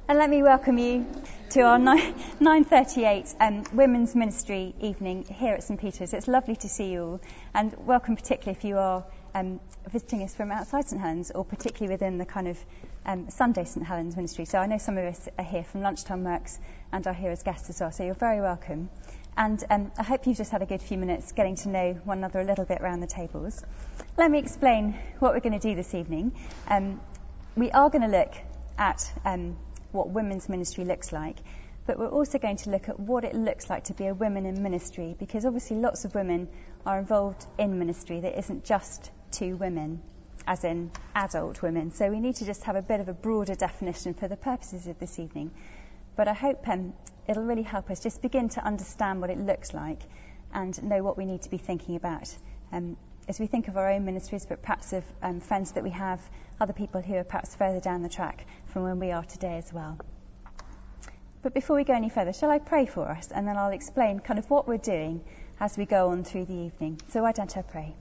And let me welcome you to our 9:38 Women's Ministry evening here at St Peter's. It's lovely to see you all, and welcome particularly if you are visiting us from outside St Helens, or particularly within the kind of Sunday St Helens ministry. So I know some of us are here from lunchtime works and are here as guests as well, so you're very welcome. And I hope you've just had a good few minutes getting to know one another a little bit around the tables. Let me explain what we're going to do this evening. We are going to look at what women's ministry looks like, but we're also going to look at what it looks like to be a woman in ministry, because obviously lots of women are involved in ministry that isn't just to women, as in adult women. So we need to just have a bit of a broader definition for the purposes of this evening. But I hope it'll really help us just begin to understand what it looks like and know what we need to be thinking about as we think of our own ministries, but perhaps of friends that we have, other people who are perhaps further down the track from where we are today as well. But before we go any further, shall I pray for us, and then I'll explain kind of what we're doing as we go on through the evening. So why don't I pray?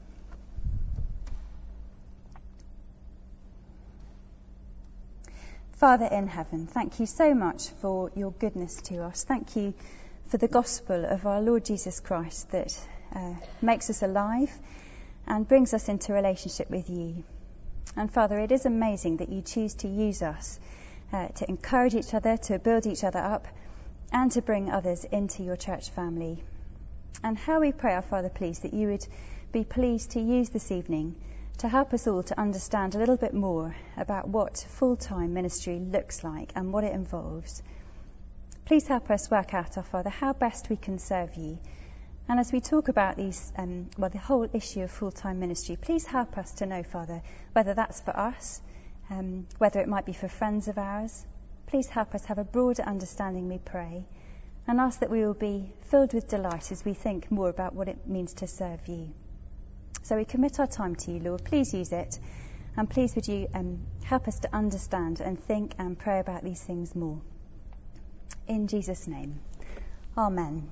Father in heaven, thank you so much for your goodness to us. Thank you for the gospel of our Lord Jesus Christ that makes us alive and brings us into relationship with you. And Father, it is amazing that you choose to use us to encourage each other, to build each other up, and to bring others into your church family. And how we pray, our Father, please, that you would be pleased to use this evening to help us all to understand a little bit more about what full-time ministry looks like and what it involves. Please help us work out, our Father, how best we can serve you. And as we talk about these, the whole issue of full-time ministry, please help us to know, Father, whether that's for us, whether it might be for friends of ours. Please help us have a broader understanding, we pray, and ask that we will be filled with delight as we think more about what it means to serve you. So we commit our time to you, Lord. Please use it, and please would you help us to understand and think and pray about these things more. In Jesus' name, Amen.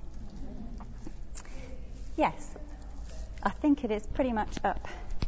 Yes, I think it is pretty much up.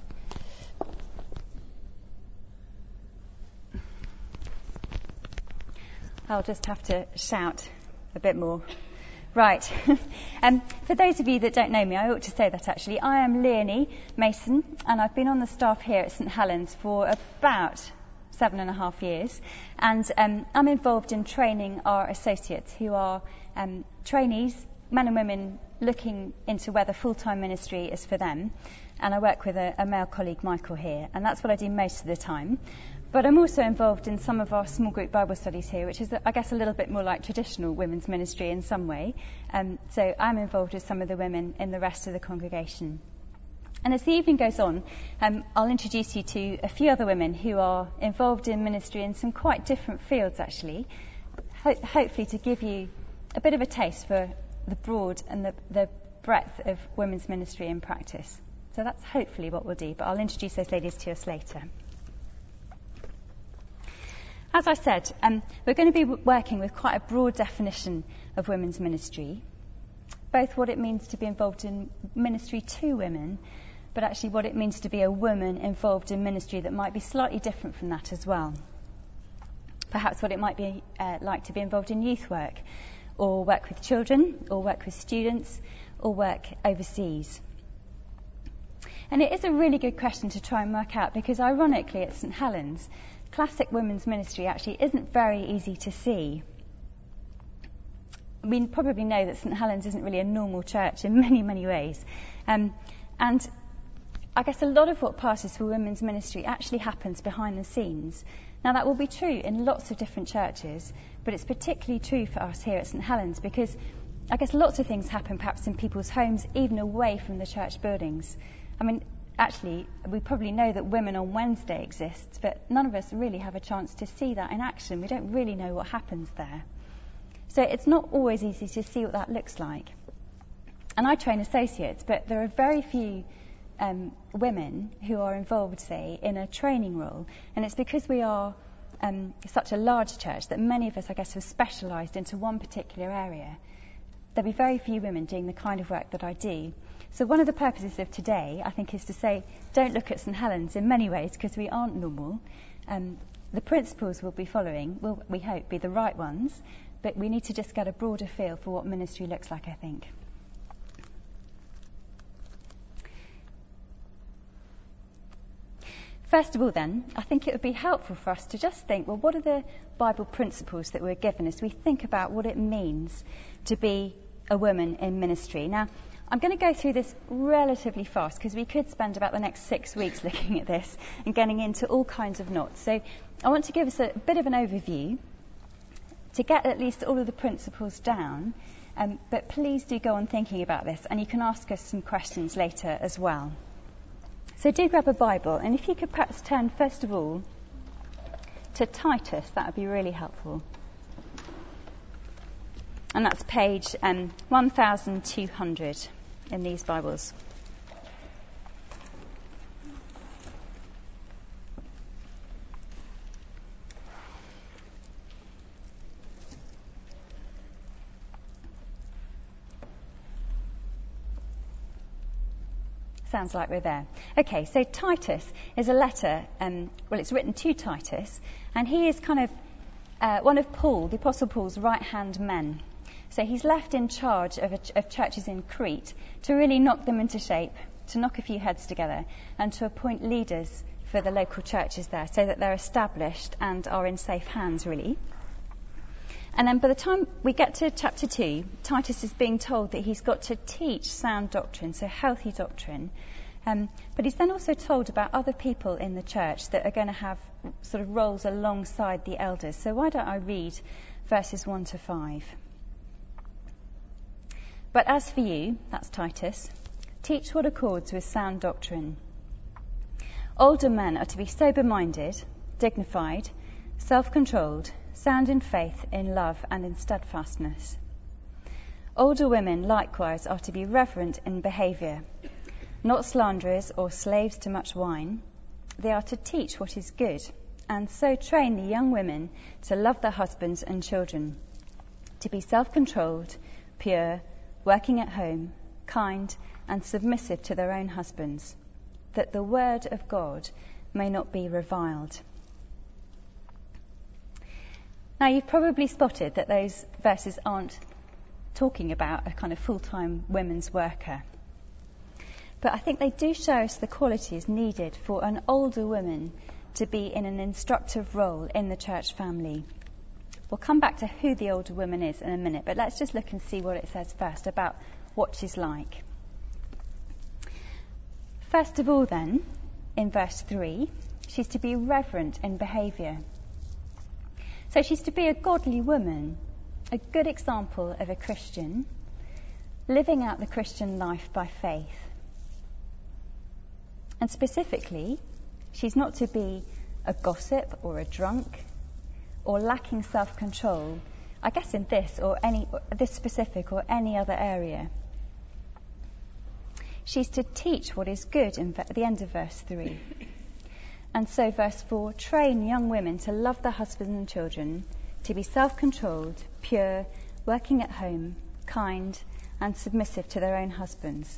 I'll just have to shout a bit more. Right. For those of you that don't know me, I ought to say that actually. I am Leonie Mason, and I've been on the staff here at St Helens for about 7.5 years. And I'm involved in training our associates, who are trainees, men and women looking into whether full-time ministry is for them. And I work with a male colleague, Michael, here, and that's what I do most of the time. But I'm also involved in some of our small group Bible studies here, which is, I guess, a little bit more like traditional women's ministry in some way. So I'm involved with some of the women in the rest of the congregation. And as the evening goes on, I'll introduce you to a few other women who are involved in ministry in some quite different fields, actually, hopefully to give you a bit of a taste for the broad and the breadth of women's ministry in practice. So that's hopefully what we'll do, but I'll introduce those ladies to us later. As I said, we're going to be working with quite a broad definition of women's ministry, both what it means to be involved in ministry to women, but actually what it means to be a woman involved in ministry that might be slightly different from that as well. Perhaps what it might be like to be involved in youth work, or work with children, or work with students, or work overseas. And it is a really good question to try and work out, because ironically at St Helens, classic women's ministry actually isn't very easy to see. We probably know that St Helens isn't really a normal church in many, many ways. And I guess a lot of what passes for women's ministry actually happens behind the scenes. Now, that will be true in lots of different churches, but it's particularly true for us here at St Helens, because I guess lots of things happen perhaps in people's homes, even away from the church buildings. I mean, actually, we probably know that Women on Wednesday exists, but none of us really have a chance to see that in action. We don't really know what happens there. So it's not always easy to see what that looks like. And I train associates, but there are very few women who are involved, say, in a training role. And it's because we are such a large church that many of us, I guess, have specialised into one particular area. There'll be very few women doing the kind of work that I do. So one of the purposes of today, I think, is to say, don't look at St Helens in many ways, because we aren't normal. The principles we'll be following will, we hope, be the right ones, but we need to just get a broader feel for what ministry looks like, I think. First of all then, I think it would be helpful for us to just think, well, what are the Bible principles that we're given as we think about what it means to be a woman in ministry? Now, I'm going to go through this relatively fast because we could spend about the next 6 weeks looking at this and getting into all kinds of knots. So I want to give us a bit of an overview to get at least all of the principles down, but please do go on thinking about this, and you can ask us some questions later as well. So do grab a Bible, and if you could perhaps turn first of all to Titus, that would be really helpful. And that's page 1200 in these Bibles. Sounds like we're there. Okay, so Titus is a letter, it's written to Titus, and he is kind of one of Paul, the Apostle Paul's right-hand men. So he's left in charge of churches in Crete to really knock them into shape, to knock a few heads together, and to appoint leaders for the local churches there so that they're established and are in safe hands, really. And then by the time we get to chapter 2, Titus is being told that he's got to teach sound doctrine, so healthy doctrine. But he's then also told about other people in the church that are going to have sort of roles alongside the elders. So why don't I read verses 1 to 5? But as for you, that's Titus, teach what accords with sound doctrine. Older men are to be sober-minded, dignified, self-controlled, sound in faith, in love, and in steadfastness. Older women likewise are to be reverent in behaviour, not slanderers or slaves to much wine. They are to teach what is good, and so train the young women to love their husbands and children, to be self-controlled, pure, working at home, kind, and submissive to their own husbands, that the word of God may not be reviled. Now, you've probably spotted that those verses aren't talking about a kind of full-time women's worker. But I think they do show us the qualities needed for an older woman to be in an instructive role in the church family. We'll come back to who the older woman is in a minute, but let's just look and see what it says first about what she's like. First of all then, in verse 3, she's to be reverent in behaviour. So she's to be a godly woman, a good example of a Christian, living out the Christian life by faith. And specifically, she's not to be a gossip or a drunk or lacking self-control, I guess in this specific or any other area. She's to teach what is good at the end of verse 3. And so verse 4, train young women to love their husbands and children, to be self-controlled, pure, working at home, kind, and submissive to their own husbands.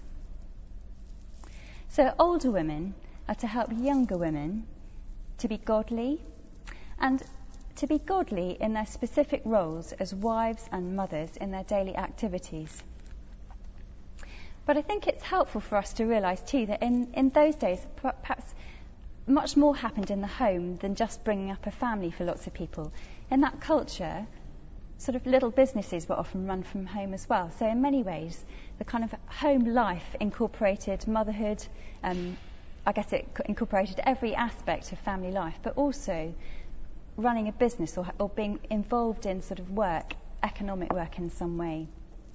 So older women are to help younger women to be godly, and to be godly in their specific roles as wives and mothers in their daily activities. But I think it's helpful for us to realise too that in those days, perhaps much more happened in the home than just bringing up a family for lots of people. In that culture, sort of little businesses were often run from home as well. So in many ways, the kind of home life incorporated motherhood. I guess it incorporated every aspect of family life, but also running a business or being involved in sort of work, economic work in some way.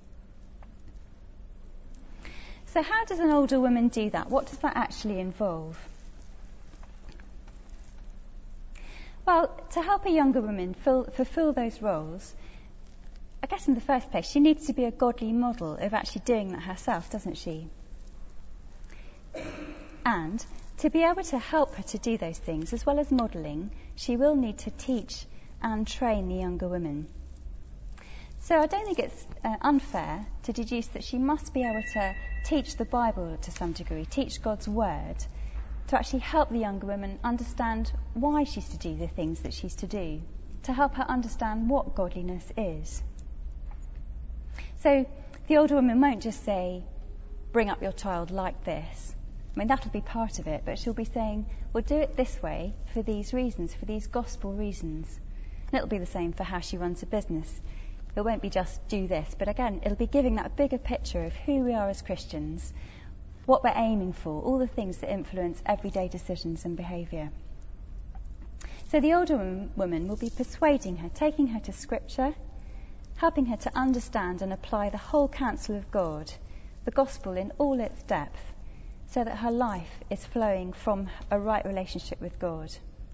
So how does an older woman do that? What does that actually involve? Well, to help a younger woman fulfill those roles, I guess in the first place, she needs to be a godly model of actually doing that herself, doesn't she? And to be able to help her to do those things, as well as modelling, she will need to teach and train the younger women. So I don't think it's unfair to deduce that she must be able to teach the Bible to some degree, teach God's word to actually help the younger woman understand why she's to do the things that she's to do, to help her understand what godliness is. So the older woman won't just say, bring up your child like this. I mean, that'll be part of it, but she'll be saying, well, do it this way for these reasons, for these gospel reasons. And it'll be the same for how she runs a business. It won't be just do this, but again, it'll be giving that bigger picture of who we are as Christians, what we're aiming for, all the things that influence everyday decisions and behaviour. So the older woman will be persuading her, taking her to Scripture, helping her to understand and apply the whole counsel of God, the gospel in all its depth, so that her life is flowing from a right relationship with God.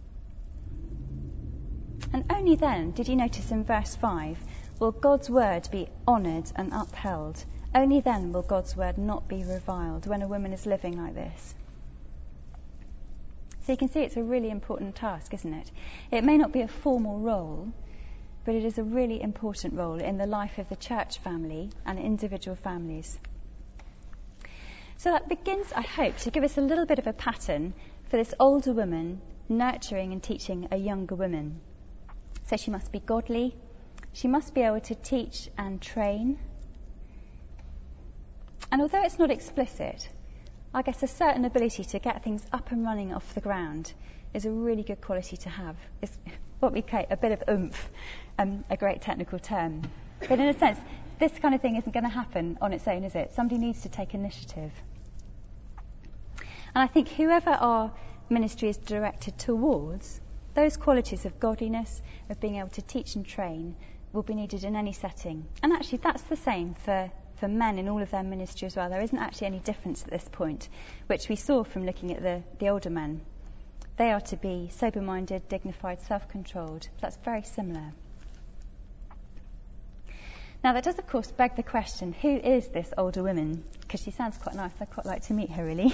And only then, did you notice in verse 5, will God's word be honoured and upheld. Only then will God's word not be reviled when a woman is living like this. So you can see it's a really important task, isn't it? It may not be a formal role, but it is a really important role in the life of the church family and individual families. So that begins, I hope, to give us a little bit of a pattern for this older woman nurturing and teaching a younger woman. So she must be godly, she must be able to teach and train. And although it's not explicit, I guess a certain ability to get things up and running off the ground is a really good quality to have. It's what we call a bit of oomph, a great technical term. But in a sense, this kind of thing isn't going to happen on its own, is it? Somebody needs to take initiative. And I think whoever our ministry is directed towards, those qualities of godliness, of being able to teach and train, will be needed in any setting. And actually that's the same for men in all of their ministry as well. There isn't actually any difference at this point, which we saw from looking at the older men. They are to be sober-minded, dignified, self-controlled. That's very similar. Now that does of course beg the question, who is this older woman? Because she sounds quite nice. I'd quite like to meet her really.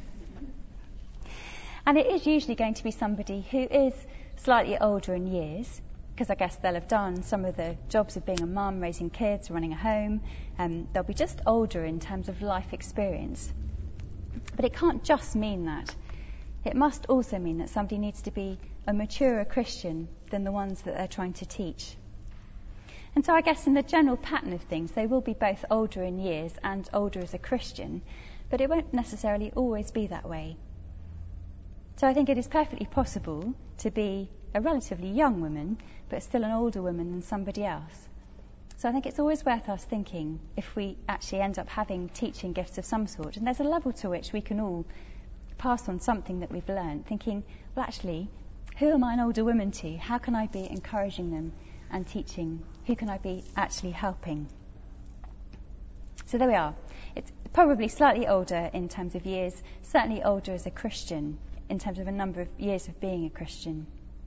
And it is usually going to be somebody who is slightly older in years, because I guess they'll have done some of the jobs of being a mum, raising kids, running a home. They'll be just older in terms of life experience. But it can't just mean that. It must also mean that somebody needs to be a maturer Christian than the ones that they're trying to teach. And so I guess in the general pattern of things, they will be both older in years and older as a Christian, but it won't necessarily always be that way. So I think it is perfectly possible to be a relatively young woman, but still an older woman than somebody else. So I think it's always worth us thinking if we actually end up having teaching gifts of some sort, and there's a level to which we can all pass on something that we've learned, thinking, well actually, who am I an older woman to? How can I be encouraging them and teaching? Who can I be actually helping? So there we are. It's probably slightly older in terms of years, certainly older as a Christian in terms of a number of years of being a Christian.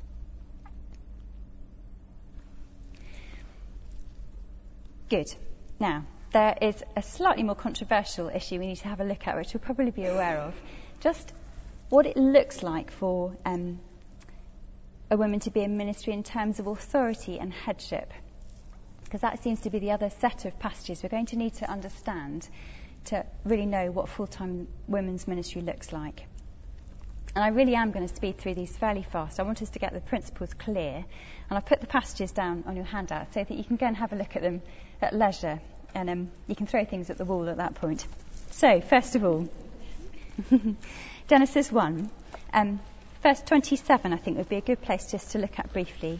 Good. Now, there is a slightly more controversial issue we need to have a look at, which you'll probably be aware of. Just what it looks like for a woman to be in ministry in terms of authority and headship. Because that seems to be the other set of passages we're going to need to understand to really know what full-time women's ministry looks like. And I really am going to speed through these fairly fast. I want us to get the principles clear. And I've put the passages down on your handout so that you can go and have a look at them at leisure. And you can throw things at the wall at that point. So, first of all, Genesis 1. Verse 27, I think, would be a good place just to look at briefly.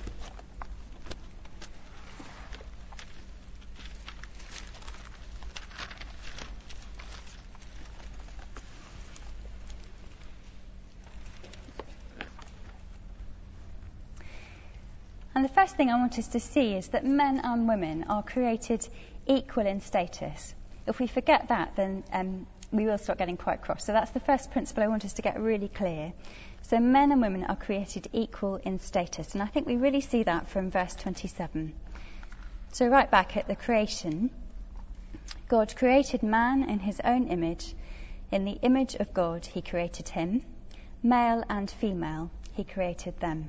And the first thing I want us to see is that men and women are created equal in status. If we forget that, then we will start getting quite cross. So that's the first principle I want us to get really clear. So men and women are created equal in status. And I think we really see that from verse 27. So right back at the creation, God created man in his own image. In the image of God he created him. Male and female he created them.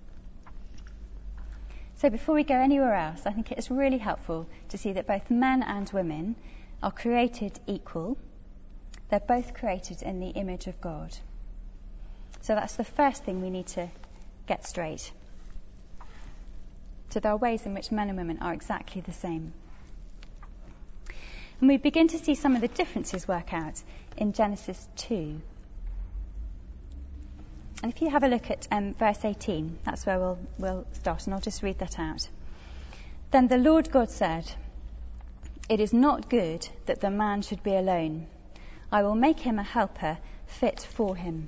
So before we go anywhere else, I think it is really helpful to see that both men and women are created equal. They're both created in the image of God. So that's the first thing we need to get straight. So there are ways in which men and women are exactly the same. And we begin to see some of the differences work out in Genesis 2. And if you have a look at verse 18, that's where we'll start, and I'll just read that out. Then the Lord God said, "It is not good that the man should be alone. I will make him a helper fit for him."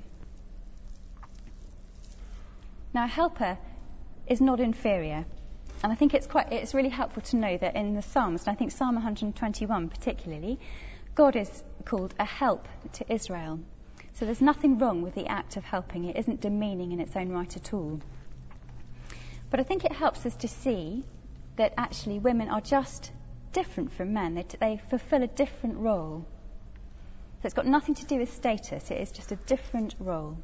Now, a helper is not inferior. And I think it's really helpful to know that in the Psalms, and I think Psalm 121 particularly, God is called a help to Israel. So there's nothing wrong with the act of helping. It isn't demeaning in its own right at all. But I think it helps us to see that actually women are just different from men. They fulfill a different role. So it's got nothing to do with status. It is just a different role.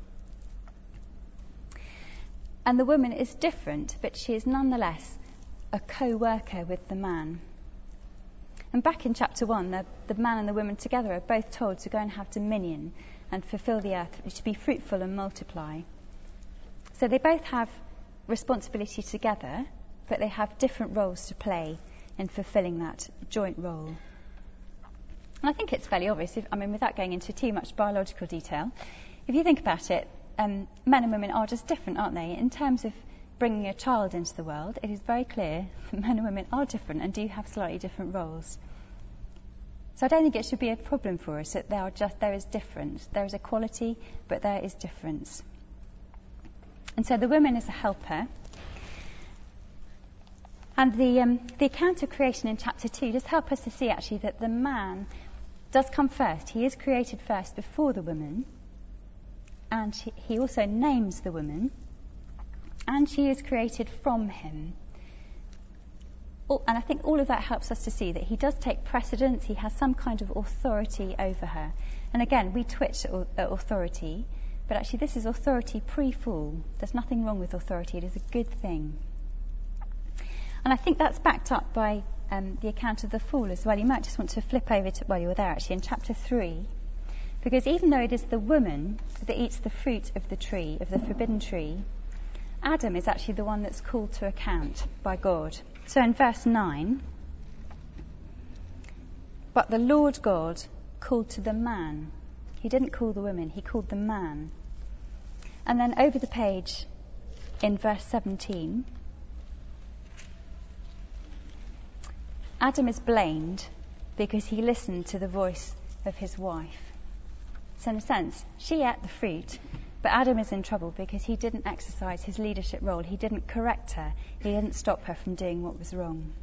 And the woman is different, but she is nonetheless a co-worker with the man. And back in chapter 1, the man and the woman together are both told to go and have dominion and fulfill the earth, to be fruitful and multiply. So they both have responsibility together, but they have different roles to play in fulfilling that joint role. And I think it's fairly obvious, without going into too much biological detail, if you think about it, men and women are just different, aren't they? In terms of bringing a child into the world, it is very clear that men and women are different and do have slightly different roles. So I don't think it should be a problem for us that there is difference. There is equality, but there is difference. And so the woman is a helper. And the account of creation in chapter 2 does help us to see actually that the man does come first. He is created first before the woman. And he also names the woman. And she is created from him. And I think all of that helps us to see that he does take precedence. He has some kind of authority over her. And again, we twitch at authority. But actually, this is authority pre-fall. There's nothing wrong with authority. It is a good thing. And I think that's backed up by the account of the fall as well. You might just want to flip over to, well, you were there actually, in chapter 3. Because even though it is the woman that eats the fruit of the tree, of the forbidden tree, Adam is actually the one that's called to account by God. So in verse 9, but the Lord God called to the man. He didn't call the woman, he called the man. And then over the page in verse 17, Adam is blamed because he listened to the voice of his wife. So in a sense, she ate the fruit, but Adam is in trouble because he didn't exercise his leadership role. He didn't correct her. He didn't stop her from doing what was wrong.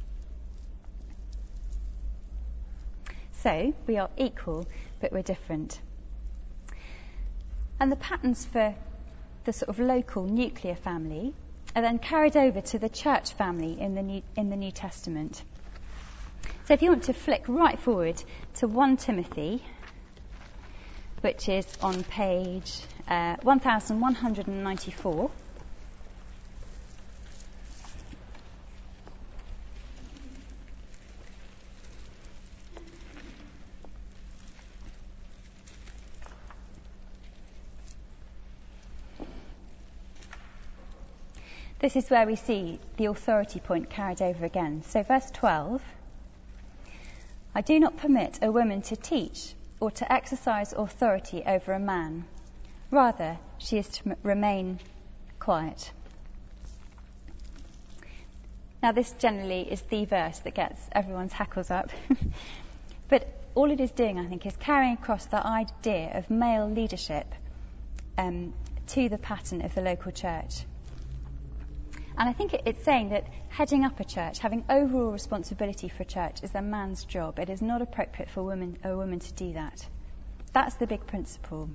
So we are equal, but we're different. And the patterns for the sort of local nuclear family are then carried over to the church family in the New Testament. So if you want to flick right forward to 1 Timothy, which is on page 1194. This is where we see the authority point carried over again. So verse 12, I do not permit a woman to teach or to exercise authority over a man. Rather, she is to remain quiet. Now, this generally is the verse that gets everyone's hackles up. But all it is doing, I think, is carrying across the idea of male leadership to the pattern of the local church. And I think it's saying that heading up a church, having overall responsibility for a church, is a man's job. It is not appropriate for a woman to do that. That's the big principle.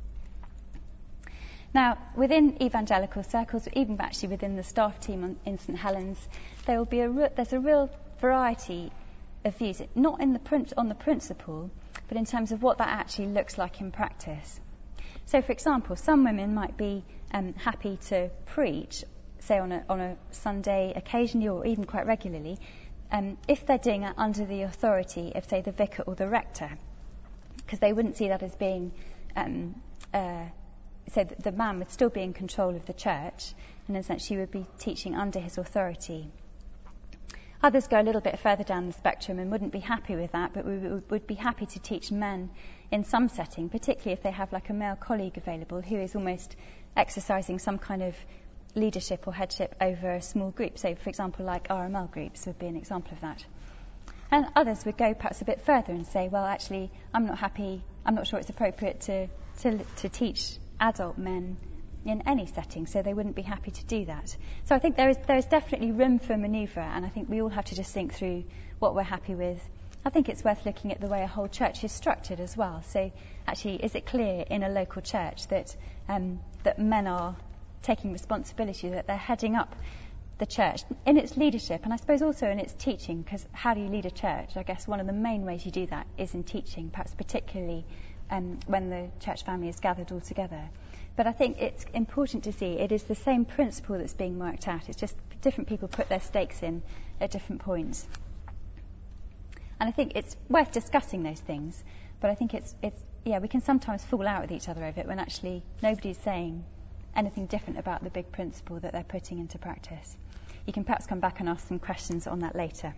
Now, within evangelical circles, even actually within the staff team in St Helens, there's a real variety of views, not on the principle, but in terms of what that actually looks like in practice. So, for example, some women might be happy to preach, say on a Sunday occasionally or even quite regularly, if they're doing it under the authority of, say, the vicar or the rector, because they wouldn't see that as being so that the man would still be in control of the church, and in a sense she would be teaching under his authority. Others go a little bit further down the spectrum and wouldn't be happy with that, but would be happy to teach men in some setting, particularly if they have like a male colleague available who is almost exercising some kind of leadership or headship over a small group. So, for example, like RML groups would be an example of that. And others would go perhaps a bit further and say, well, actually, I'm not happy, I'm not sure it's appropriate to teach adult men in any setting, so they wouldn't be happy to do that. So I think there is definitely room for manoeuvre, and I think we all have to just think through what we're happy with. I think it's worth looking at the way a whole church is structured as well. So actually, is it clear in a local church that men are taking responsibility, that they're heading up the church in its leadership, and I suppose also in its teaching, because how do you lead a church? I guess one of the main ways you do that is in teaching, perhaps particularly when the church family is gathered all together. But I think it's important to see it is the same principle that's being worked out. It's just different people put their stakes in at different points. And I think it's worth discussing those things, but I think it's we can sometimes fall out with each other over it when actually nobody's saying anything different about the big principle that they're putting into practice. You can perhaps come back and ask some questions on that later.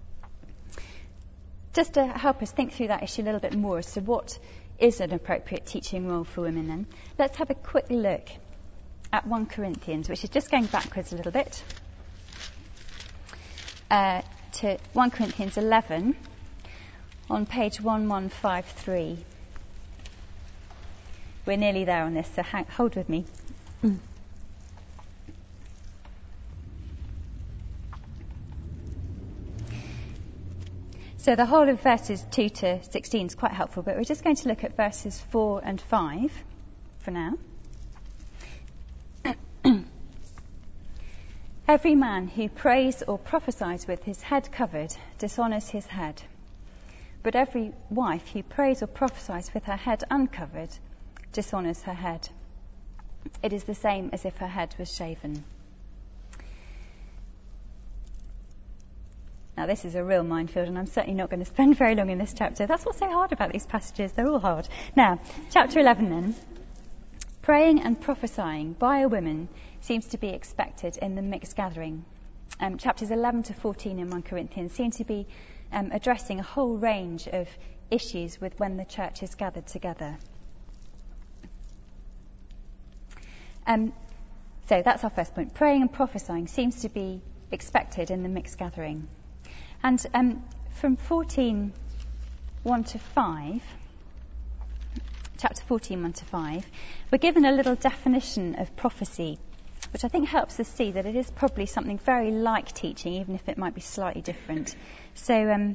Just to help us think through that issue a little bit more as to what is an appropriate teaching role for women then, let's have a quick look at 1 Corinthians, which is just going backwards a little bit, to 1 Corinthians 11 on page 1153. We're nearly there on this, so hold with me. So the whole of verses 2 to 16 is quite helpful, but we're just going to look at verses 4 and 5 for now. Every man who prays or prophesies with his head covered dishonours his head. But every wife who prays or prophesies with her head uncovered dishonours her head. It is the same as if her head was shaven. Now, this is a real minefield, and I'm certainly not going to spend very long in this chapter. That's what's so hard about these passages. They're all hard. Now, chapter 11 then. Praying and prophesying by a woman seems to be expected in the mixed gathering. Chapters 11 to 14 in 1 Corinthians seem to be addressing a whole range of issues with when the church is gathered together. So that's our first point. Praying and prophesying seems to be expected in the mixed gathering. And from 14, 1 to 5, chapter 14, 1 to 5, we're given a little definition of prophecy, which I think helps us see that it is probably something very like teaching, even if it might be slightly different. So,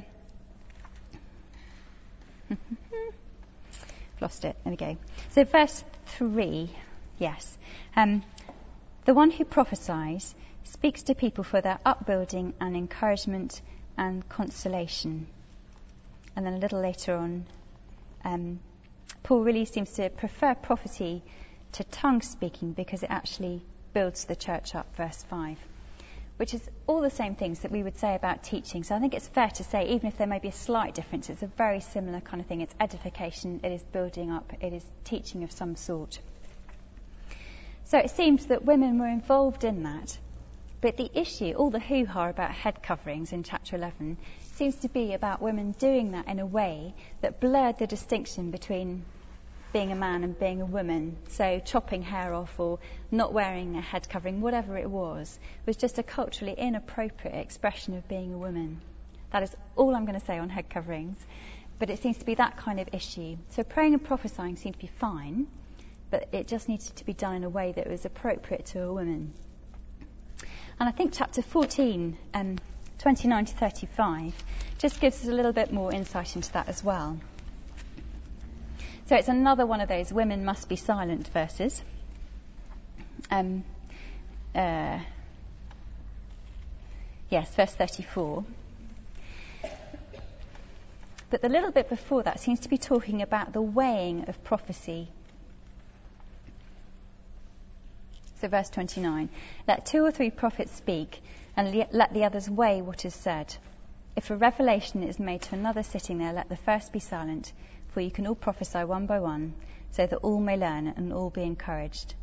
lost it. There we go. So verse 3, yes. The one who prophesies speaks to people for their upbuilding and encouragement and consolation. And then a little later on, Paul really seems to prefer prophecy to tongue speaking because it actually builds the church up, verse 5, which is all the same things that we would say about teaching. So I think it's fair to say, even if there may be a slight difference, it's a very similar kind of thing. It's edification, it is building up, it is teaching of some sort. So it seems that women were involved in that. But the issue, all the hoo-ha about head coverings in chapter 11, seems to be about women doing that in a way that blurred the distinction between being a man and being a woman. So chopping hair off or not wearing a head covering, whatever it was just a culturally inappropriate expression of being a woman. That is all I'm going to say on head coverings. But it seems to be that kind of issue. So praying and prophesying seemed to be fine, but it just needed to be done in a way that was appropriate to a woman. And I think chapter 14, 29 to 35, just gives us a little bit more insight into that as well. So it's another one of those women must be silent verses. Yes, verse 34. But the little bit before that seems to be talking about the weighing of prophecy. So verse 29, let 2 or 3 prophets speak, and let the others weigh what is said. If a revelation is made to another sitting there, let the first be silent, for you can all prophesy one by one, so that all may learn and all be encouraged.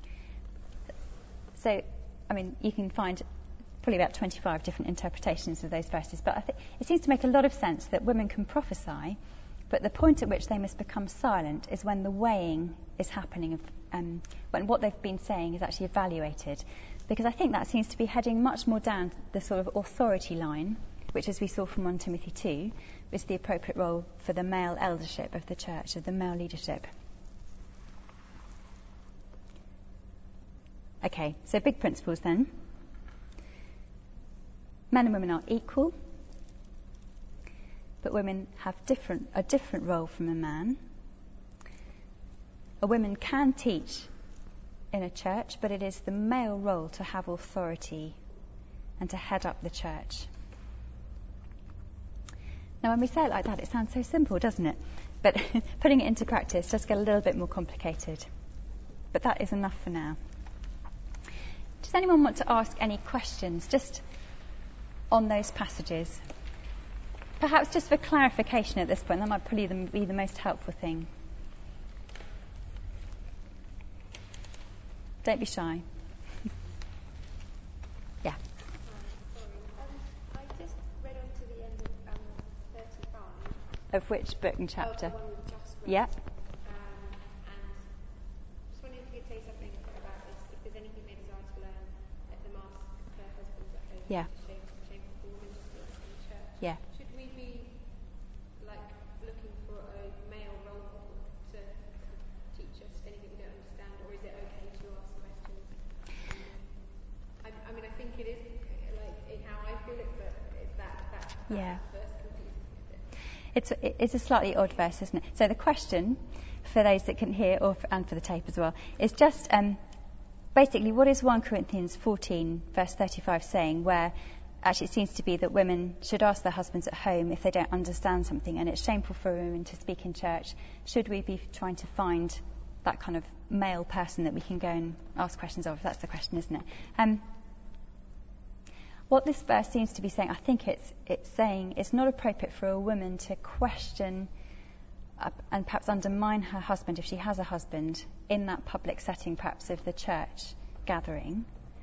So, you can find probably about 25 different interpretations of those verses, but I think it seems to make a lot of sense that women can prophesy, but the point at which they must become silent is when the weighing is happening, when what they've been saying is actually evaluated. Because I think that seems to be heading much more down the sort of authority line, which, as we saw from 1 Timothy 2, is the appropriate role for the male eldership of the church, of the male leadership. Okay, so big principles then. Men and women are equal, but women have a different role from a man. A woman can teach in a church, but it is the male role to have authority and to head up the church. Now, when we say it like that, it sounds so simple, doesn't it? But putting it into practice does get a little bit more complicated. But that is enough for now. Does anyone want to ask any questions just on those passages? Perhaps just for clarification at this point, that might probably be the most helpful thing. Don't be shy. Yeah. I just read on to the end of 35. Of which book and chapter? Of the one we've just read. Yeah. And just wondering if you could say something about this, if there's anything they desire to learn, let them ask their husbands at home. Yeah. Shameful women just in the church. Yeah. Should we be looking for a male role model to teach us anything we don't understand, or is it okay to ask questions? I think it is in how I feel it, but that Yeah. verse confuses me a bit. It's a slightly odd verse, isn't it? So the question, for those that can hear and for the tape as well, is just basically what is 1 Corinthians 14 verse 35 saying, where actually it seems to be that women should ask their husbands at home if they don't understand something, and it's shameful for women to speak in church. Should we be trying to find that kind of male person that we can go and ask questions of? That's the question, isn't it? What this verse seems to be saying, I think it's saying it's not appropriate for a woman to question and perhaps undermine her husband, if she has a husband, in that public setting, perhaps of the church gathering.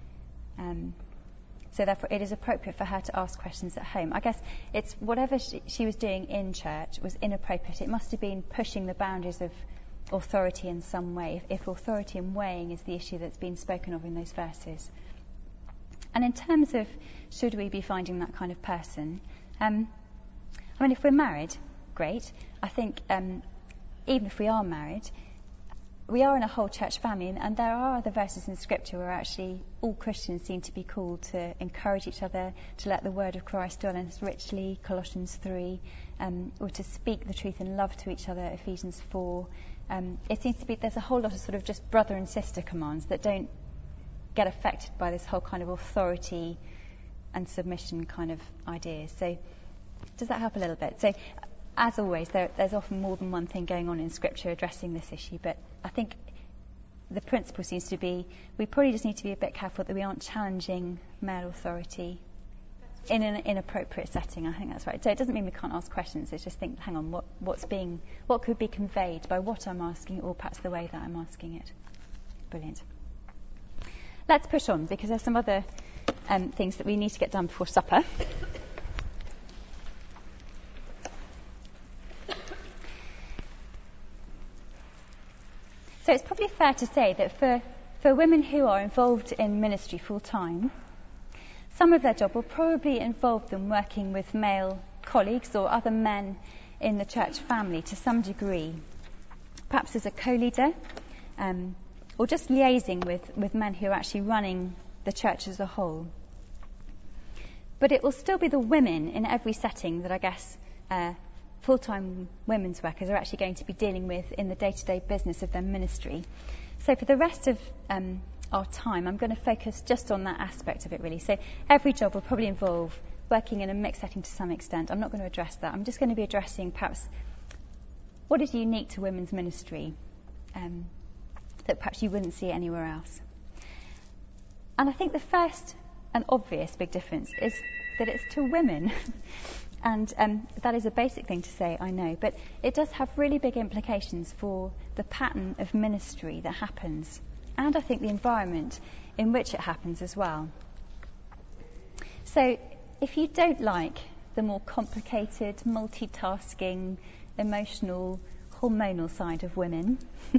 So therefore it is appropriate for her to ask questions at home. I guess it's whatever she was doing in church was inappropriate. It must have been pushing the boundaries of authority in some way, if authority and weighing is the issue that's been spoken of in those verses. And in terms of should we be finding that kind of person, if we're married, great. I think even if we are married, we are in a whole church family, and there are other verses in Scripture where actually all Christians seem to be called to encourage each other, to let the word of Christ dwell in us richly, Colossians 3, or to speak the truth in love to each other, Ephesians 4. It seems to be there's a whole lot of sort of just brother and sister commands that don't get affected by this whole kind of authority and submission kind of idea. So does that help a little bit? So as always, there's often more than one thing going on in Scripture addressing this issue, but I think the principle seems to be we probably just need to be a bit careful that we aren't challenging male authority in an inappropriate setting. I think that's right. So it doesn't mean we can't ask questions. It's just think, hang on, what could be conveyed by what I'm asking, or perhaps the way that I'm asking it. Brilliant. Let's push on, because there's some other things that we need to get done before supper. So it's probably fair to say that for women who are involved in ministry full time, some of their job will probably involve them working with male colleagues or other men in the church family to some degree, perhaps as a co-leader, or just liaising with men who are actually running the church as a whole. But it will still be the women in every setting that I guess full-time women's workers are actually going to be dealing with in the day-to-day business of their ministry. So for the rest of our time, I'm going to focus just on that aspect of it, really. So every job will probably involve working in a mixed setting to some extent. I'm not going to address that. I'm just going to be addressing perhaps what is unique to women's ministry that perhaps you wouldn't see anywhere else. And I think the first and obvious big difference is that it's to women. And that is a basic thing to say, I know, but it does have really big implications for the pattern of ministry that happens, and I think the environment in which it happens as well. So if you don't like the more complicated, multitasking, emotional, hormonal side of women,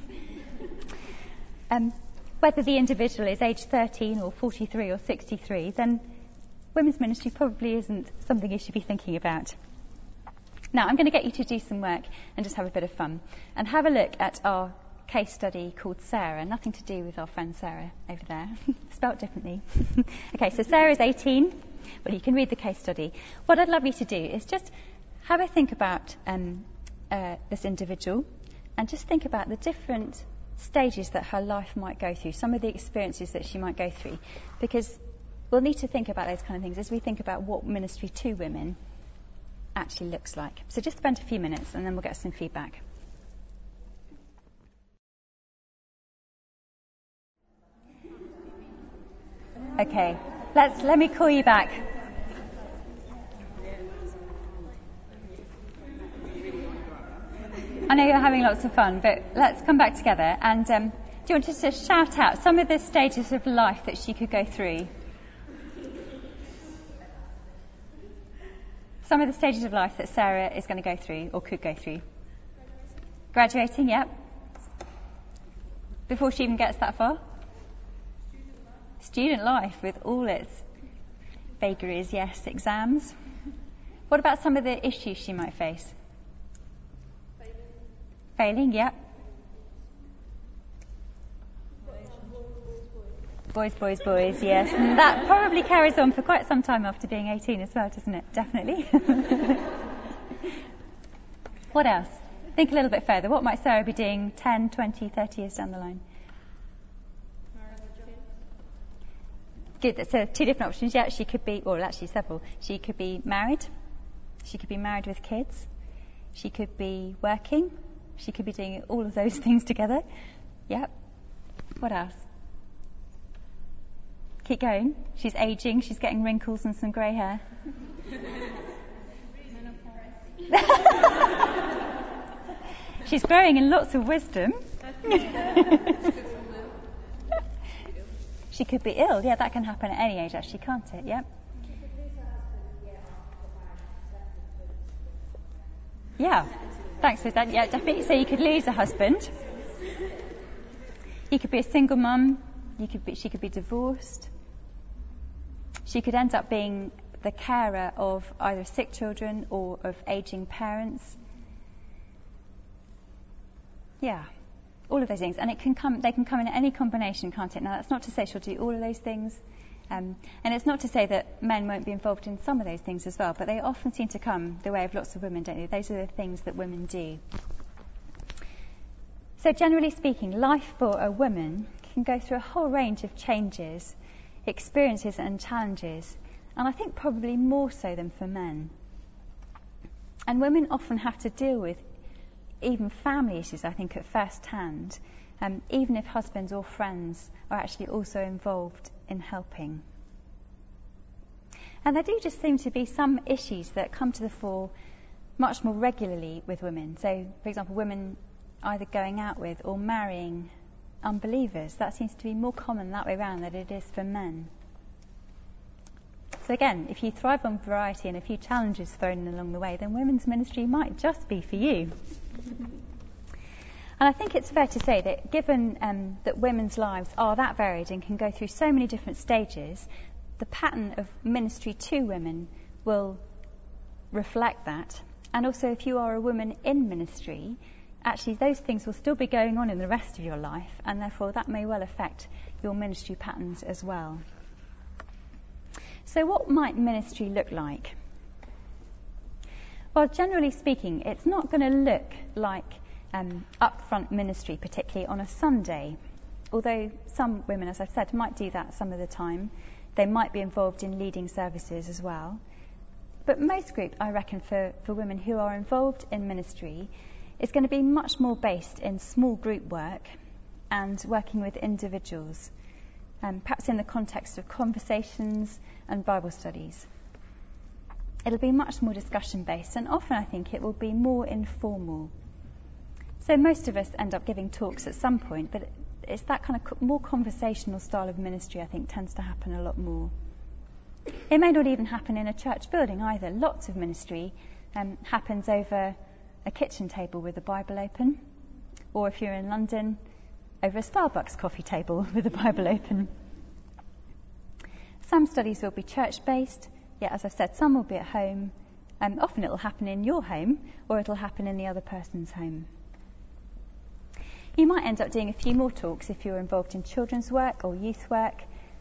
whether the individual is age 13 or 43 or 63, then women's ministry probably isn't something you should be thinking about. Now, I'm going to get you to do some work and just have a bit of fun and have a look at our case study called Sarah. Nothing to do with our friend Sarah over there, spelt differently. Okay, so Sarah's 18. Well, you can read the case study. What I'd love you to do is just have a think about this individual and just think about the different stages that her life might go through, some of the experiences that she might go through, because we'll need to think about those kind of things as we think about what ministry to women actually looks like. So just spend a few minutes and then we'll get some feedback. Okay, let me call you back. I know you're having lots of fun, but let's come back together. And do you want us to shout out some of the stages of life that she could go through? Some of the stages of life that Sarah is going to go through, or could go through. Graduating, yep. Before she even gets that far. Student life with all its vagaries, yes, exams. What about some of the issues she might face? Failing, yep. Boys, yes. And that probably carries on for quite some time after being 18 as well, doesn't it? Definitely. What else? Think a little bit further. What might Sarah be doing 10, 20, 30 years down the line? Good. So 2 different options. Yeah, she could be, or actually several. She could be married. She could be married with kids. She could be working. She could be doing all of those things together. Yep. What else? Keep going. She's aging. She's getting wrinkles and some grey hair. She's growing in lots of wisdom. She could be ill. Yeah, that can happen at any age, actually, can't it? Yep. Yeah. Thanks for that. Yeah, definitely. So you could lose a husband. You could be a single mum. She could be divorced. She could end up being the carer of either sick children or of aging parents. Yeah, all of those things. And they can come in any combination, can't it? Now, that's not to say she'll do all of those things. And it's not to say that men won't be involved in some of those things as well, but they often seem to come the way of lots of women, don't they? Those are the things that women do. So generally speaking, life for a woman can go through a whole range of changes, experiences and challenges, and I think probably more so than for men. And women often have to deal with even family issues, I think, at first hand, even if husbands or friends are actually also involved in helping. And there do just seem to be some issues that come to the fore much more regularly with women. So, for example, women either going out with or marrying unbelievers. That seems to be more common that way around than it is for men. So again, if you thrive on variety and a few challenges thrown in along the way, then women's ministry might just be for you. And I think it's fair to say that given that women's lives are that varied and can go through so many different stages, the pattern of ministry to women will reflect that. And also, if you are a woman in ministry, actually those things will still be going on in the rest of your life, and therefore that may well affect your ministry patterns as well. So what might ministry look like? Well, generally speaking, it's not going to look like upfront ministry, particularly on a Sunday. Although some women, as I've said, might do that some of the time. They might be involved in leading services as well. But most group, I reckon, for women who are involved in ministry, is going to be much more based in small group work and working with individuals, perhaps in the context of conversations and Bible studies. It'll be much more discussion based, and often I think it will be more informal. So most of us end up giving talks at some point, but it's that kind of more conversational style of ministry I think tends to happen a lot more. It may not even happen in a church building either. Lots of ministry happens over a kitchen table with the Bible open, or if you're in London, over a Starbucks coffee table with the Bible open. Some studies will be church-based, yet as I've said, some will be at home. Often it will happen in your home, or it will happen in the other person's home. You might end up doing a few more talks if you're involved in children's work or youth work.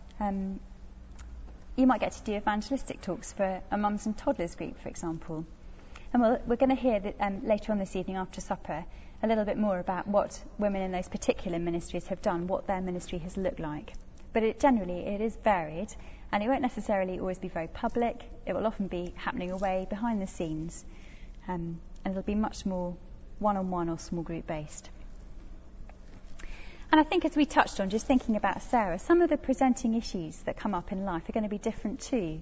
You might get to do evangelistic talks for a mums and toddlers group, for example. And we're going to hear that, later on this evening after supper a little bit more about what women in those particular ministries have done, what their ministry has looked like. But generally it is varied, and it won't necessarily always be very public. It will often be happening away behind the scenes, and it'll be much more one-on-one or small group based. And I think, as we touched on, just thinking about Sarah, some of the presenting issues that come up in life are going to be different too.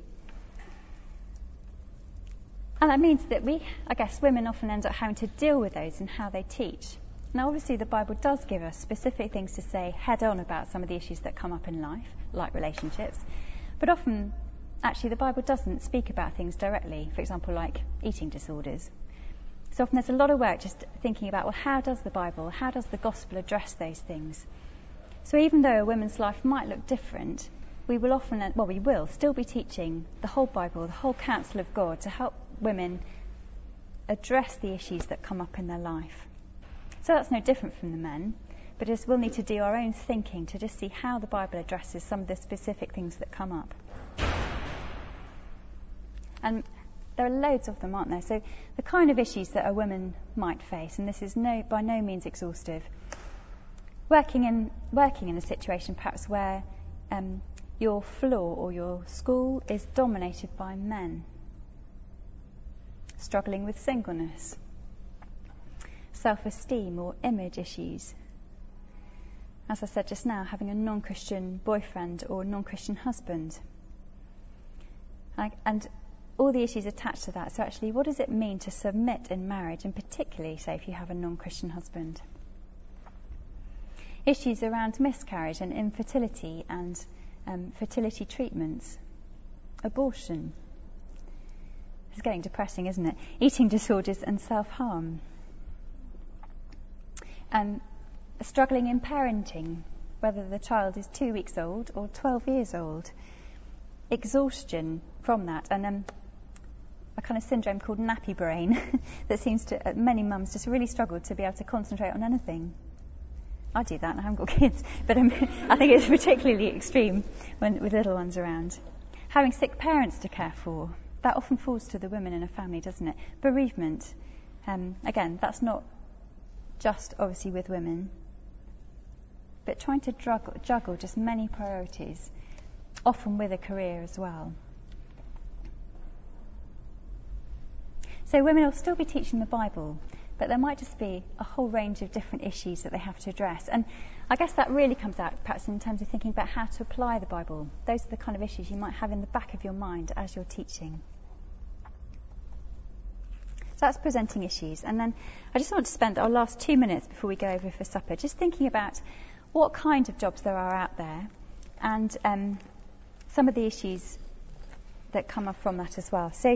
And that means that women often end up having to deal with those in how they teach. Now, obviously, the Bible does give us specific things to say head on about some of the issues that come up in life, like relationships. But often, actually, the Bible doesn't speak about things directly, for example, like eating disorders. So often there's a lot of work just thinking about, well, how does the Bible, how does the gospel address those things? So even though a woman's life might look different, we will still be teaching the whole Bible, the whole counsel of God, to help women address the issues that come up in their life. So that's no different from the men, but we'll need to do our own thinking to just see how the Bible addresses some of the specific things that come up. And there are loads of them, aren't there? So the kind of issues that a woman might face, and this is by no means exhaustive. Working in a situation perhaps where your floor or your school is dominated by men. Struggling with singleness. Self-esteem or image issues. As I said just now, having a non-Christian boyfriend or non-Christian husband. And all the issues attached to that. So actually, what does it mean to submit in marriage, and particularly, say, if you have a non-Christian husband? Issues around miscarriage and infertility and fertility treatments. Abortion. It's getting depressing, isn't it? Eating disorders and self-harm. Struggling in parenting, whether the child is 2 weeks old or 12 years old. Exhaustion from that, and a kind of syndrome called nappy brain that seems to, many mums just really struggle to be able to concentrate on anything. I do that, and I haven't got kids, but I think it's particularly extreme with little ones around. Having sick parents to care for, that often falls to the women in a family, doesn't it? Bereavement, again, that's not just obviously with women, but trying to juggle just many priorities, often with a career as well. So women will still be teaching the Bible, but there might just be a whole range of different issues that they have to address. And I guess that really comes out perhaps in terms of thinking about how to apply the Bible. Those are the kind of issues you might have in the back of your mind as you're teaching. So that's presenting issues. And then I just want to spend our last 2 minutes before we go over for supper just thinking about what kind of jobs there are out there, and some of the issues that come up from that as well. So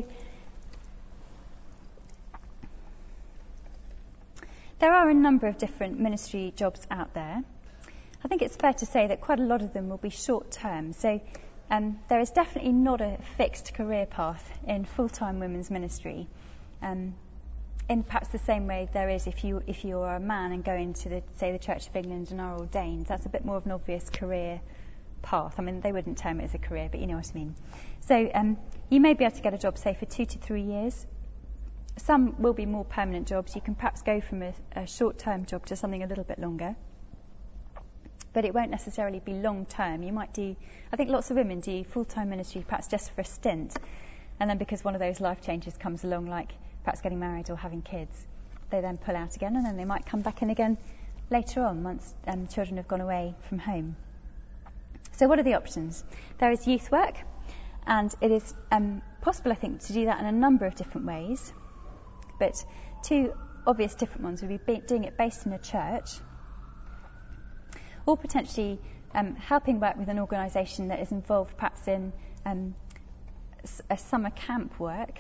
there are a number of different ministry jobs out there. I think it's fair to say that quite a lot of them will be short term. So there is definitely not a fixed career path in full-time women's ministry. In perhaps the same way there is if you are a man and go into the Church of England and are ordained. That's a bit more of an obvious career path. I mean, they wouldn't term it as a career, but you know what I mean. So you may be able to get a job, say, for 2 to 3 years. Some will be more permanent jobs. You can perhaps go from a short-term job to something a little bit longer. But it won't necessarily be long-term. You might I think lots of women do full-time ministry perhaps just for a stint. And then because one of those life changes comes along, like perhaps getting married or having kids, they then pull out again, and then they might come back in again later on once children have gone away from home. So what are the options? There is youth work, and it is possible, I think, to do that in a number of different ways, but two obvious different ones would be doing it based in a church, or potentially helping work with an organisation that is involved perhaps in a summer camp work,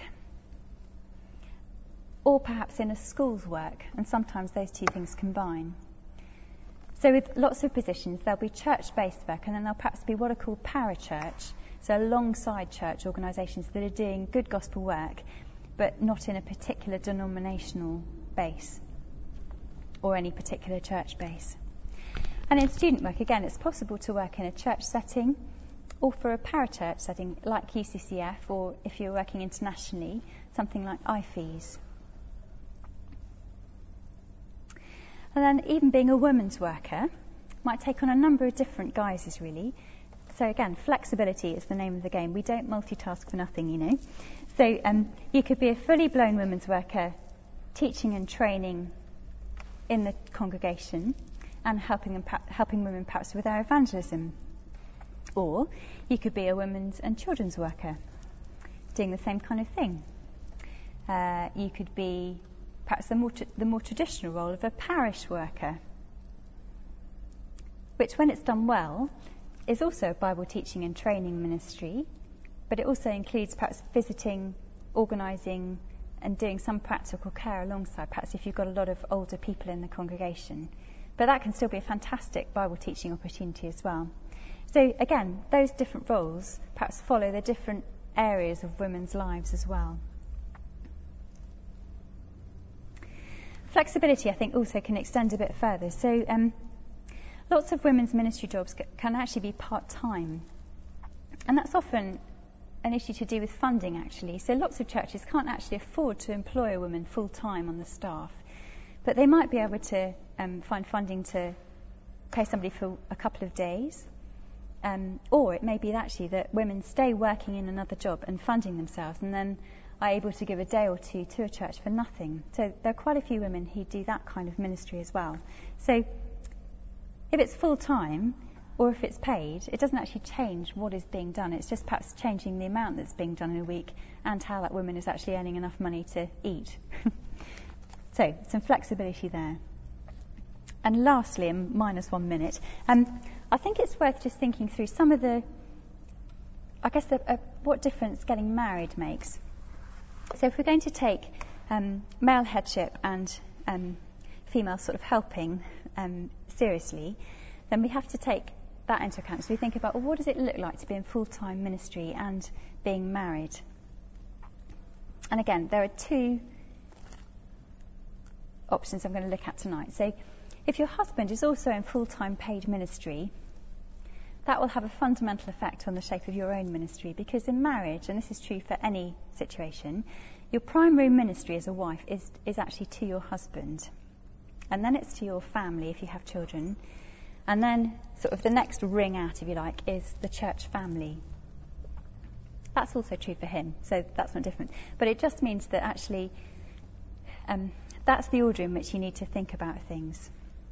or perhaps in a school's work, and sometimes those two things combine. So with lots of positions, there'll be church-based work, and then there'll perhaps be what are called parachurch, so alongside church organisations that are doing good gospel work, but not in a particular denominational base or any particular church base. And in student work, again, it's possible to work in a church setting or for a parachurch setting like UCCF, or if you're working internationally, something like IFES. And then even being a women's worker might take on a number of different guises, really. So again, flexibility is the name of the game. We don't multitask for nothing, you know. So you could be a fully blown women's worker, teaching and training in the congregation and helping women perhaps with their evangelism. Or you could be a women's and children's worker, doing the same kind of thing. You could be perhaps the more traditional role of a parish worker, which, when it's done well, is also a Bible teaching and training ministry, but it also includes perhaps visiting, organising, and doing some practical care alongside, perhaps if you've got a lot of older people in the congregation. But that can still be a fantastic Bible teaching opportunity as well. So again, those different roles perhaps follow the different areas of women's lives as well. Flexibility, I think, also can extend a bit further. So lots of women's ministry jobs can actually be part-time. And that's often an issue to do with funding, actually. So lots of churches can't actually afford to employ a woman full-time on the staff. But they might be able to find funding to pay somebody for a couple of days. Or it may be actually that women stay working in another job and funding themselves, and then are able to give a day or two to a church for nothing. So there are quite a few women who do that kind of ministry as well. So if it's full-time or if it's paid, it doesn't actually change what is being done. It's just perhaps changing the amount that's being done in a week and how that woman is actually earning enough money to eat. So some flexibility there. And lastly, in minus 1 minute, I think it's worth just thinking through some of what difference getting married makes. So if we're going to take male headship and female sort of helping seriously, then we have to take that into account. So we think about, well, what does it look like to be in full-time ministry and being married? And again, there are two options I'm going to look at tonight. So if your husband is also in full-time paid ministry, that will have a fundamental effect on the shape of your own ministry, because in marriage, and this is true for any situation, your primary ministry as a wife is actually to your husband. And then it's to your family if you have children. And then sort of the next ring out, if you like, is the church family. That's also true for him, so that's not different. But it just means that actually that's the order in which you need to think about things.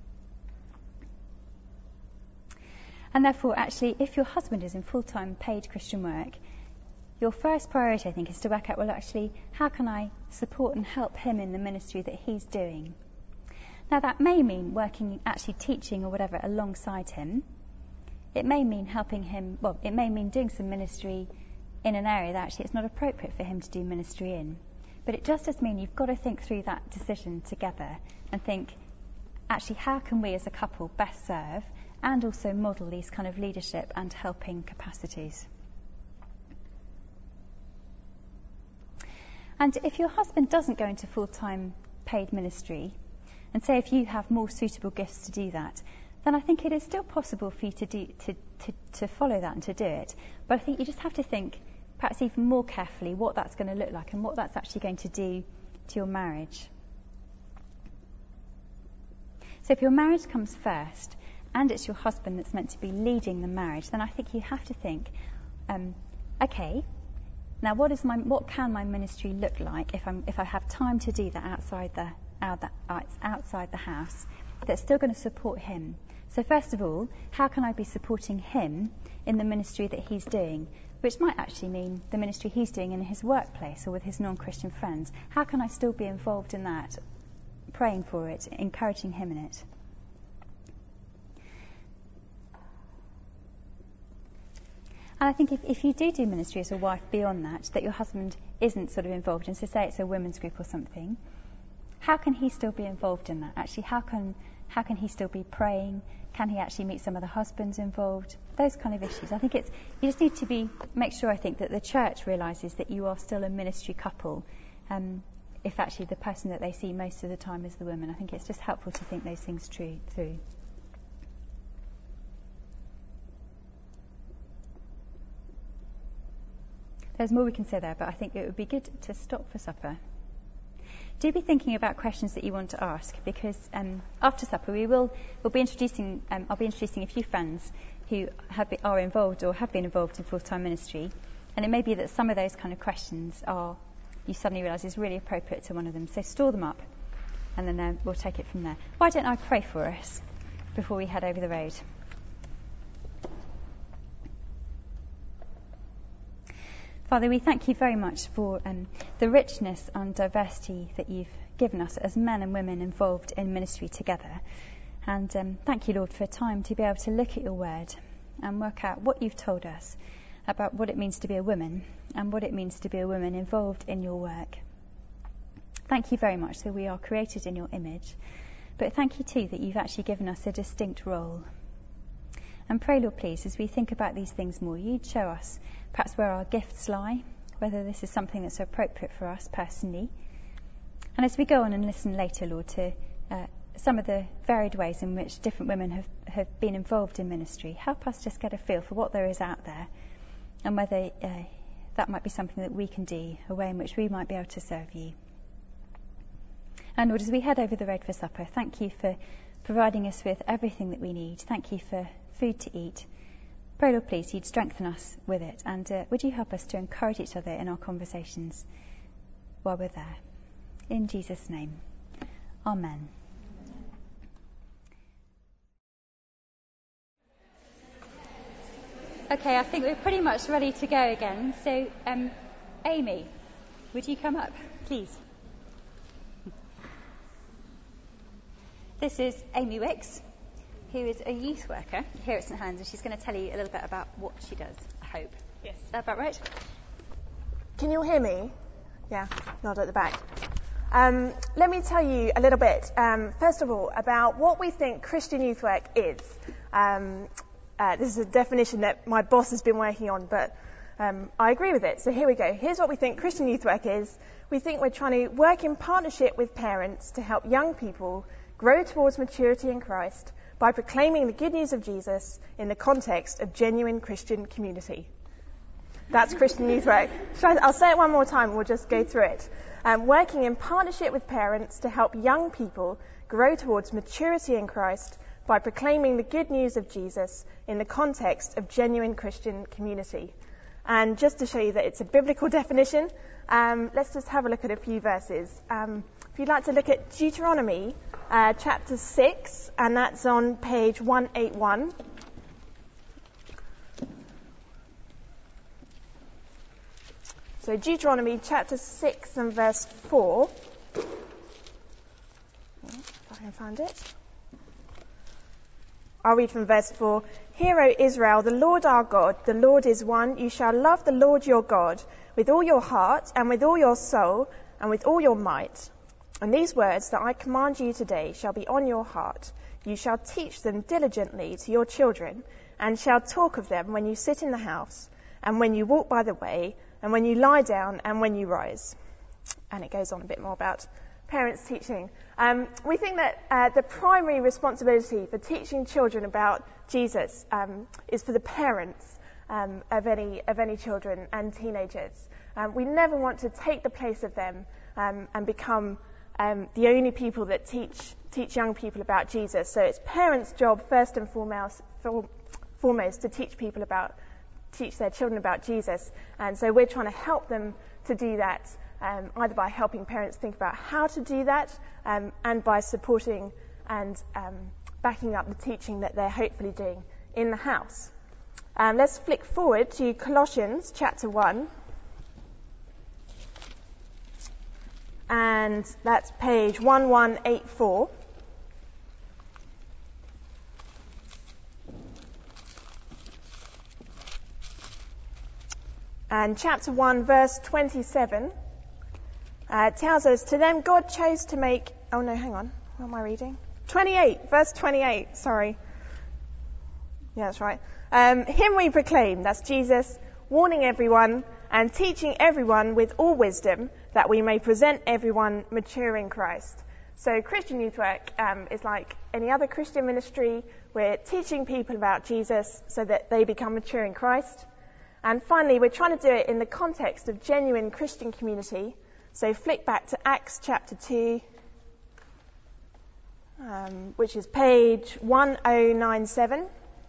And therefore, actually, if your husband is in full-time paid Christian work, your first priority, I think, is to work out, well, actually, how can I support and help him in the ministry that he's doing? Now, that may mean working, actually teaching or whatever alongside him. It may mean helping him, well, it may mean doing some ministry in an area that actually it's not appropriate for him to do ministry in. But it just does mean you've got to think through that decision together and think, actually, how can we as a couple best serve and also model these kind of leadership and helping capacities? And if your husband doesn't go into full-time paid ministry, and say if you have more suitable gifts to do that, then I think it is still possible for you to follow that and to do it. But I think you just have to think perhaps even more carefully what that's going to look like and what that's actually going to do to your marriage. So if your marriage comes first, and it's your husband that's meant to be leading the marriage, then I think you have to think, okay, now what can my ministry look like if I have time to do that outside the house that's still going to support him? So first of all, how can I be supporting him in the ministry that he's doing, which might actually mean the ministry he's doing in his workplace or with his non-Christian friends. How can I still be involved in that, praying for it, encouraging him in it? And I think if you do ministry as a wife beyond that your husband isn't sort of involved in, so say it's a women's group or something, how can he still be involved in that? Actually, how can he still be praying? Can he actually meet some of the husbands involved? Those kind of issues. I think you just need to make sure, I think, that the church realises that you are still a ministry couple, if actually the person that they see most of the time is the woman. I think it's just helpful to think those things through. There's more we can say there, but I think it would be good to stop for supper. Do be thinking about questions that you want to ask, because after supper we'll be introducing. I'll be introducing a few friends who are involved or have been involved in full-time ministry, and it may be that some of those kind of questions you suddenly realise is really appropriate to one of them. So store them up, and then we'll take it from there. Why don't I pray for us before we head over the road? Father, we thank you very much for the richness and diversity that you've given us as men and women involved in ministry together. And thank you, Lord, for time to be able to look at your word and work out what you've told us about what it means to be a woman and what it means to be a woman involved in your work. Thank you very much that we are created in your image. But thank you too that you've actually given us a distinct role. And pray, Lord, please, as we think about these things more, you'd show us perhaps where our gifts lie, whether this is something that's appropriate for us personally. And as we go on and listen later, Lord, to some of the varied ways in which different women have been involved in ministry, help us just get a feel for what there is out there and whether that might be something that we can do, a way in which we might be able to serve you. And Lord, as we head over the road for supper, thank you for providing us with everything that we need. Thank you for food to eat. Pray, Lord, please, you'd strengthen us with it. And would you help us to encourage each other in our conversations while we're there? In Jesus' name. Amen. Okay, I think we're pretty much ready to go again. So, Amy, would you come up, please? This is Amy Wicks, who is a youth worker here at St Helens, and she's going to tell you a little bit about what she does, I hope. Yes. Is that about right? Can you all hear me? Yeah, nod at the back. Let me tell you a little bit, first of all, about what we think Christian youth work is. This is a definition that my boss has been working on, but I agree with it. So here we go. Here's what we think Christian youth work is. We think we're trying to work in partnership with parents to help young people grow towards maturity in Christ by proclaiming the good news of Jesus in the context of genuine Christian community. That's Christian youth work. I'll say it one more time, we'll just go through it. Working in partnership with parents to help young people grow towards maturity in Christ by proclaiming the good news of Jesus in the context of genuine Christian community. And just to show you that it's a biblical definition, let's just have a look at a few verses. If you'd like to look at Deuteronomy chapter 6, and that's on page 181. So Deuteronomy chapter 6 and verse 4. If I can find it. I'll read from verse 4. Hear, O Israel, the Lord our God, the Lord is one. You shall love the Lord your God with all your heart and with all your soul and with all your might. And these words that I command you today shall be on your heart. You shall teach them diligently to your children, and shall talk of them when you sit in the house, and when you walk by the way, and when you lie down, and when you rise. And it goes on a bit more about parents teaching. We think that the primary responsibility for teaching children about Jesus is for the parents of any children and teenagers. We never want to take the place of them and become the only people that teach young people about Jesus. So it's parents' job first and foremost to teach their children about Jesus. And so we're trying to help them to do that, either by helping parents think about how to do that, and by supporting and backing up the teaching that they're hopefully doing in the house. Let's flick forward to Colossians chapter 1. And that's page 1184. And chapter 1, verse 27, tells us, to them God chose to make... Oh no, hang on. What am I reading? 28, verse 28, sorry. Yeah, that's right. Him we proclaim, that's Jesus, warning everyone and teaching everyone with all wisdom, that we may present everyone mature in Christ. So Christian Youth Work is like any other Christian ministry. We're teaching people about Jesus so that they become mature in Christ. And finally, we're trying to do it in the context of genuine Christian community. So flick back to Acts chapter 2, which is page 1097.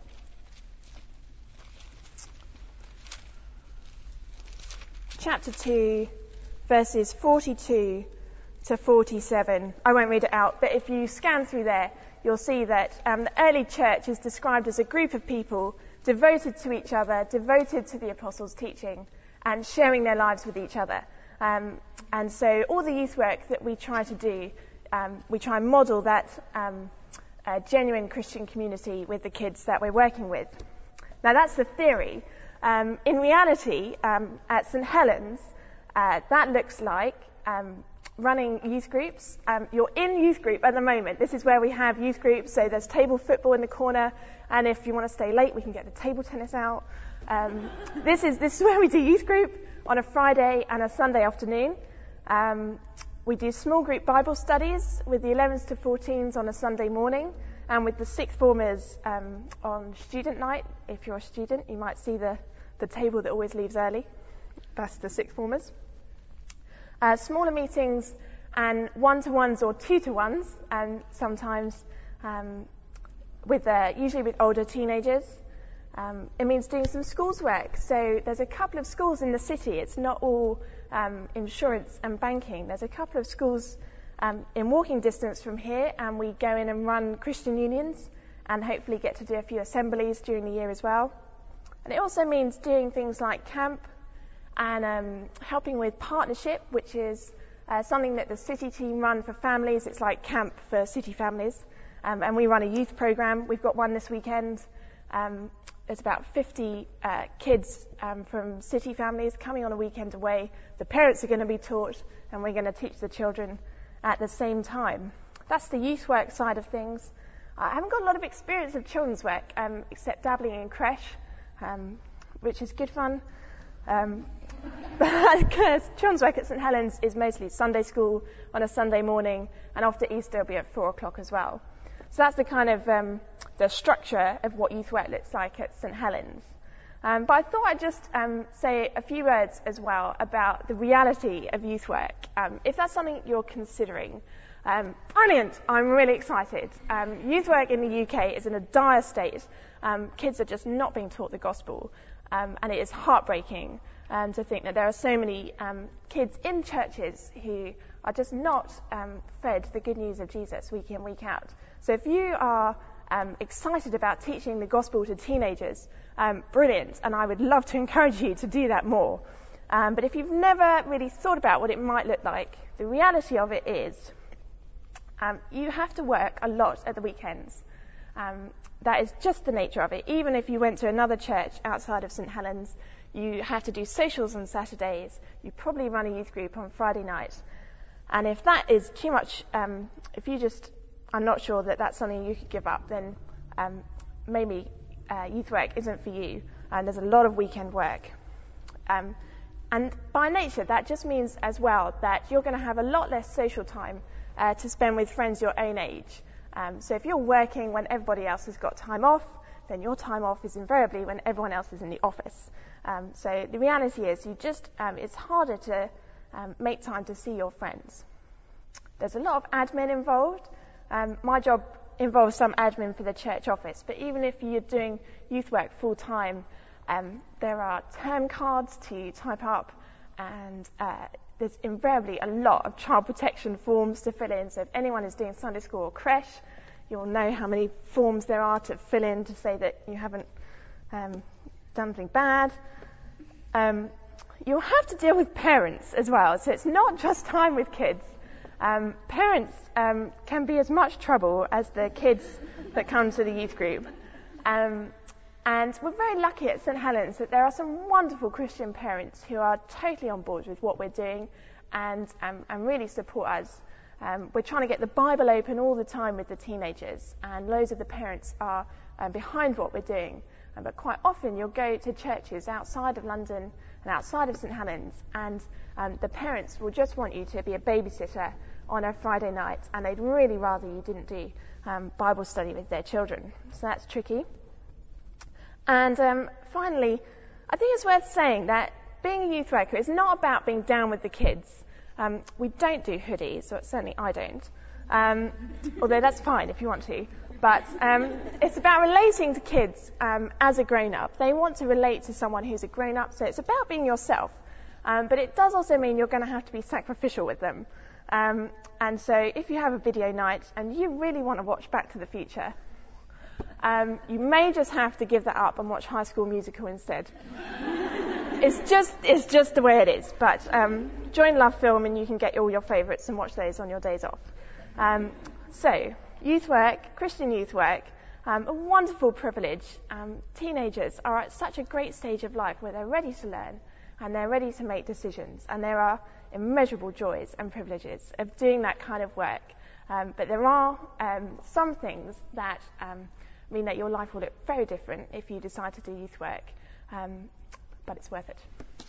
Chapter 2, verses 42 to 47. I won't read it out, but if you scan through there, you'll see that the early church is described as a group of people devoted to each other, devoted to the apostles' teaching, and sharing their lives with each other. And so all the youth work that we try to do, we try and model that genuine Christian community with the kids that we're working with. Now that's the theory. In reality, at St Helens, that looks like running youth groups. You're in youth group at the moment. This is where we have youth groups. So there's table football in the corner, and if you want to stay late, we can get the table tennis out. This is where we do youth group on a Friday and a Sunday afternoon. We do small group Bible studies with the 11s to 14s on a Sunday morning, and with the sixth formers on student night. If you're a student, you might see the table that always leaves early. That's the sixth formers. Smaller meetings and one-to-ones or two-to-ones, and sometimes usually with older teenagers. It means doing some schools work. So there's a couple of schools in the city. It's not all insurance and banking. There's a couple of schools in walking distance from here, and we go in and run Christian unions and hopefully get to do a few assemblies during the year as well. And it also means doing things like camp and helping with partnership, which is something that the city team run for families. It's like camp for city families. And we run a youth program. We've got one this weekend. There's about 50 kids from city families coming on a weekend away. The parents are going to be taught, and we're going to teach the children at the same time. That's the youth work side of things. I haven't got a lot of experience of children's work, except dabbling in creche, which is good fun. Because children's work at St Helens is mostly Sunday school on a Sunday morning, and after Easter it'll be at 4 o'clock as well. So that's the kind of the structure of what youth work looks like at St Helens. But I thought I'd just say a few words as well about the reality of youth work. If that's something you're considering, brilliant, I'm really excited. Youth work in the UK is in a dire state. Kids are just not being taught the gospel, and it is heartbreaking to think that there are so many kids in churches who are just not fed the good news of Jesus week in, week out. So if you are excited about teaching the gospel to teenagers, brilliant, and I would love to encourage you to do that more. But if you've never really thought about what it might look like, the reality of it is you have to work a lot at the weekends. That is just the nature of it. Even if you went to another church outside of St Helens, you have to do socials on Saturdays. You probably run a youth group on Friday night. And if that is too much, if you just are not sure that that's something you could give up, then maybe youth work isn't for you. And there's a lot of weekend work. And by nature, that just means as well that you're going to have a lot less social time to spend with friends your own age. So if you're working when everybody else has got time off, then your time off is invariably when everyone else is in the office. So the reality is it's harder to make time to see your friends. There's a lot of admin involved. My job involves some admin for the church office, but even if you're doing youth work full time, there are term cards to type up, and there's invariably a lot of child protection forms to fill in. So if anyone is doing Sunday school or creche, you'll know how many forms there are to fill in to say that you haven't done something bad. You'll have to deal with parents as well, so it's not just time with kids. Parents can be as much trouble as the kids that come to the youth group. And we're very lucky at St Helens that there are some wonderful Christian parents who are totally on board with what we're doing and really support us. We're trying to get the Bible open all the time with the teenagers, and loads of the parents are behind what we're doing. But quite often you'll go to churches outside of London and outside of St Helens, and the parents will just want you to be a babysitter on a Friday night, and they'd really rather you didn't do Bible study with their children. So that's tricky. And finally, I think it's worth saying that being a youth worker is not about being down with the kids. We don't do hoodies, or certainly I don't, although that's fine if you want to. But it's about relating to kids as a grown-up. They want to relate to someone who's a grown-up, so it's about being yourself. But it does also mean you're going to have to be sacrificial with them. And so if you have a video night and you really want to watch Back to the Future, you may just have to give that up and watch High School Musical instead. It's just the way it is. But join Love Film and you can get all your favourites and watch those on your days off. So, youth work, Christian youth work, a wonderful privilege. Teenagers are at such a great stage of life where they're ready to learn and they're ready to make decisions. And there are immeasurable joys and privileges of doing that kind of work. But there are some things that mean that your life will look very different if you decide to do youth work. But it's worth it.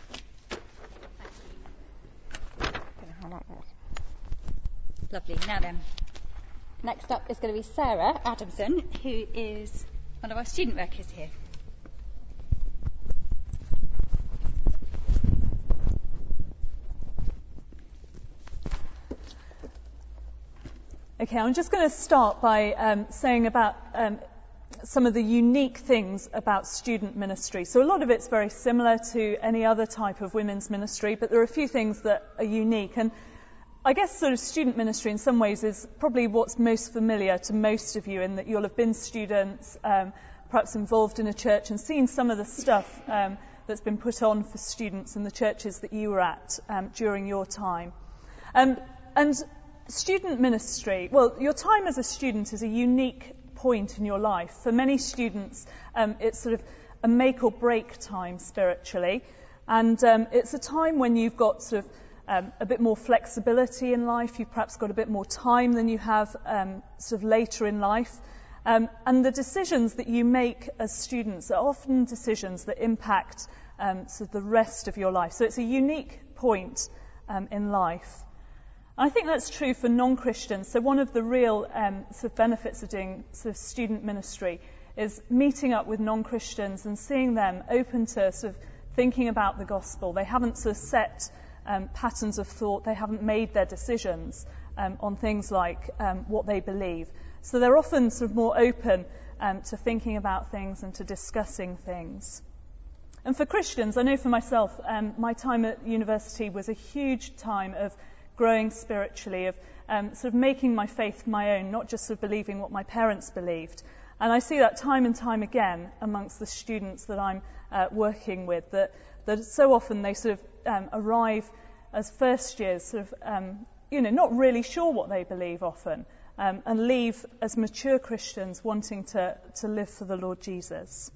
Lovely. Now then, next up is going to be Sarah Adamson, who is one of our student workers here. Okay, I'm just going to start by saying about some of the unique things about student ministry. So a lot of it's very similar to any other type of women's ministry, but there are a few things that are unique. And I guess sort of student ministry in some ways is probably what's most familiar to most of you, in that you'll have been students, perhaps involved in a church and seen some of the stuff that's been put on for students in the churches that you were at during your time. And student ministry, well, your time as a student is a unique point in your life. For many students, it's sort of a make or break time spiritually. And it's a time when you've got sort of a bit more flexibility in life. You've perhaps got a bit more time than you have sort of later in life. And the decisions that you make as students are often decisions that impact sort of the rest of your life. So it's a unique point in life. I think that's true for non-Christians. So one of the real sort of benefits of doing sort of student ministry is meeting up with non-Christians and seeing them open to sort of thinking about the gospel. They haven't sort of set patterns of thought. They haven't made their decisions on things like what they believe. So they're often sort of more open to thinking about things and to discussing things. And for Christians, I know for myself, my time at university was a huge time of growing spiritually, of sort of making my faith my own, not just sort of believing what my parents believed. And I see that time and time again amongst the students that I'm working with, that so often they sort of arrive as first years, sort of, not really sure what they believe often, and leave as mature Christians wanting to live for the Lord Jesus.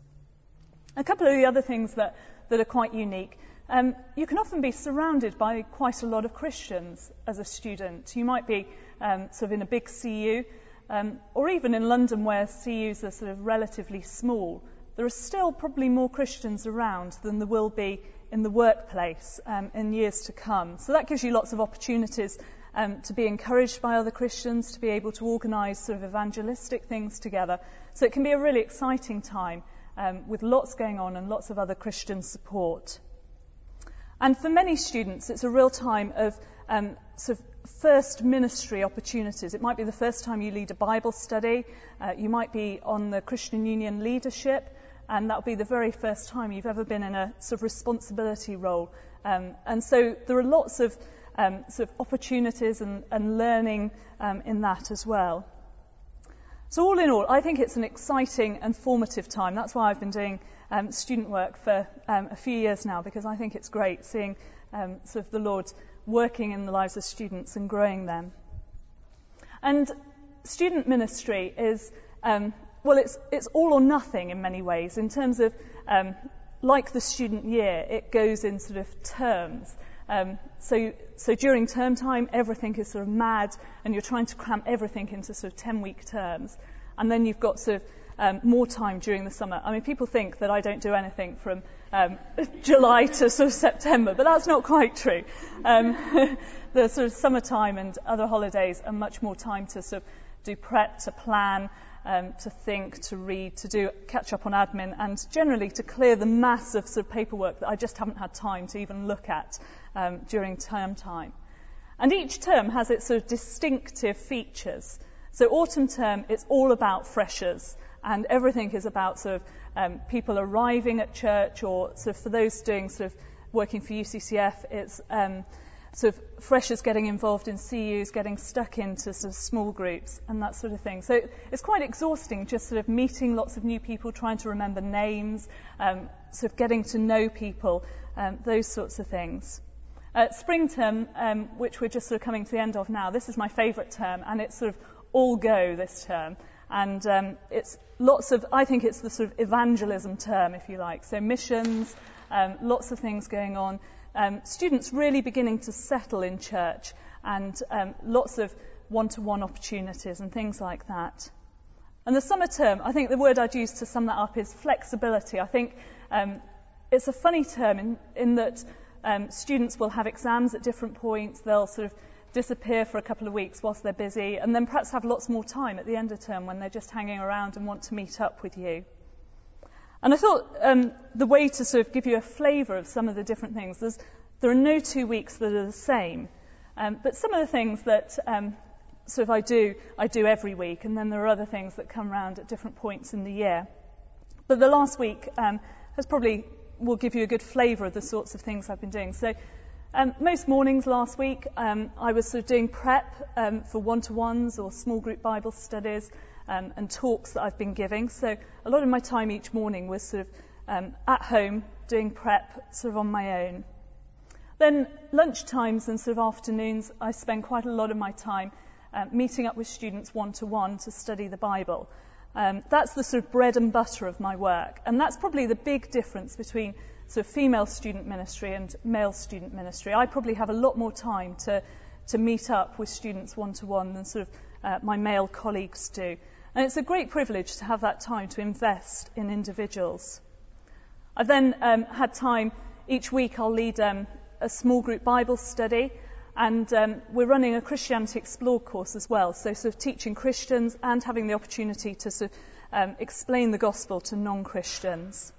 A couple of the other things that are quite unique. You can often be surrounded by quite a lot of Christians as a student. You might be sort of in a big CU, or even in London where CUs are sort of relatively small. There are still probably more Christians around than there will be in the workplace in years to come. So that gives you lots of opportunities to be encouraged by other Christians, to be able to organise sort of evangelistic things together. So it can be a really exciting time with lots going on and lots of other Christian support. And for many students, it's a real time of sort of first ministry opportunities. It might be the first time you lead a Bible study. You might be on the Christian Union leadership, and that will be the very first time you've ever been in a sort of responsibility role. And so there are lots of sort of opportunities and learning in that as well. So all in all, I think it's an exciting and formative time. That's why I've been doing student work for a few years now, because I think it's great seeing sort of the Lord working in the lives of students and growing them. And student ministry is, it's all or nothing in many ways, in terms of, like the student year, it goes in sort of terms. So during term time, everything is sort of mad, and you're trying to cram everything into sort of 10-week terms. And then you've got sort of more time during the summer. I mean, people think that I don't do anything from July to sort of September, but that's not quite true. The sort of summertime and other holidays are much more time to sort of do prep, to plan, to think, to read, to catch up on admin, and generally to clear the mass of sort of paperwork that I just haven't had time to even look at during term time. And each term has its sort of distinctive features. So autumn term, it's all about freshers, and everything is about sort of people arriving at church, or sort of for those doing sort of working for UCCF, it's sort of freshers getting involved in CUs, getting stuck into sort of small groups and that sort of thing. So it's quite exhausting just sort of meeting lots of new people, trying to remember names, sort of getting to know people, those sorts of things. Spring term, which we're just sort of coming to the end of now, this is my favourite term, and it's sort of all go this term. And it's I think it's the sort of evangelism term, if you like. So missions, lots of things going on. Students really beginning to settle in church, and lots of one-to-one opportunities and things like that. And the summer term, I think the word I'd use to sum that up is flexibility. I think it's a funny term in that students will have exams at different points. They'll sort of disappear for a couple of weeks whilst they're busy, and then perhaps have lots more time at the end of term when they're just hanging around and want to meet up with you. And I thought the way to sort of give you a flavour of some of the different things, there are no 2 weeks that are the same. But some of the things that sort of I do every week, and then there are other things that come around at different points in the year. But the last week will give you a good flavour of the sorts of things I've been doing. So most mornings last week, I was sort of doing prep for one-to-ones or small group Bible studies, and talks that I've been giving. So a lot of my time each morning was sort of at home doing prep sort of on my own. Then lunch times and sort of afternoons, I spend quite a lot of my time meeting up with students one-to-one to study the Bible. That's the sort of bread and butter of my work, and that's probably the big difference between sort of female student ministry and male student ministry. I probably have a lot more time to meet up with students one-to-one than sort of my male colleagues do. And it's a great privilege to have that time to invest in individuals. I've then had time, each week I'll lead a small group Bible study, and we're running a Christianity Explored course as well, so sort of teaching Christians and having the opportunity to sort of explain the gospel to non-Christians.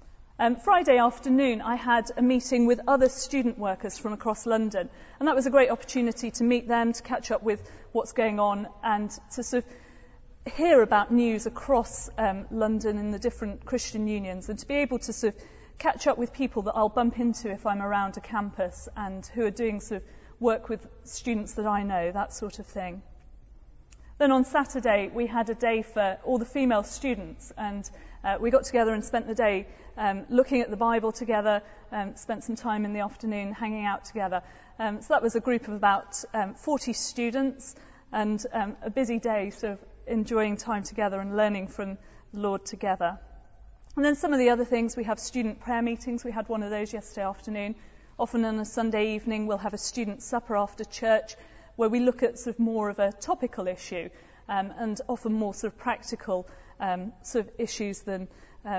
Friday afternoon I had a meeting with other student workers from across London, and that was a great opportunity to meet them, to catch up with what's going on, and to sort of hear about news across London in the different Christian unions, and to be able to sort of catch up with people that I'll bump into if I'm around a campus and who are doing sort of work with students that I know, that sort of thing. Then on Saturday we had a day for all the female students, and we got together and spent the day looking at the Bible together, spent some time in the afternoon hanging out together. So that was a group of about 40 students, and a busy day sort of enjoying time together and learning from the Lord together. And then some of the other things, we have student prayer meetings. We had one of those yesterday afternoon. Often on a Sunday evening we'll have a student supper after church where we look at sort of more of a topical issue, and often more sort of practical sort of issues than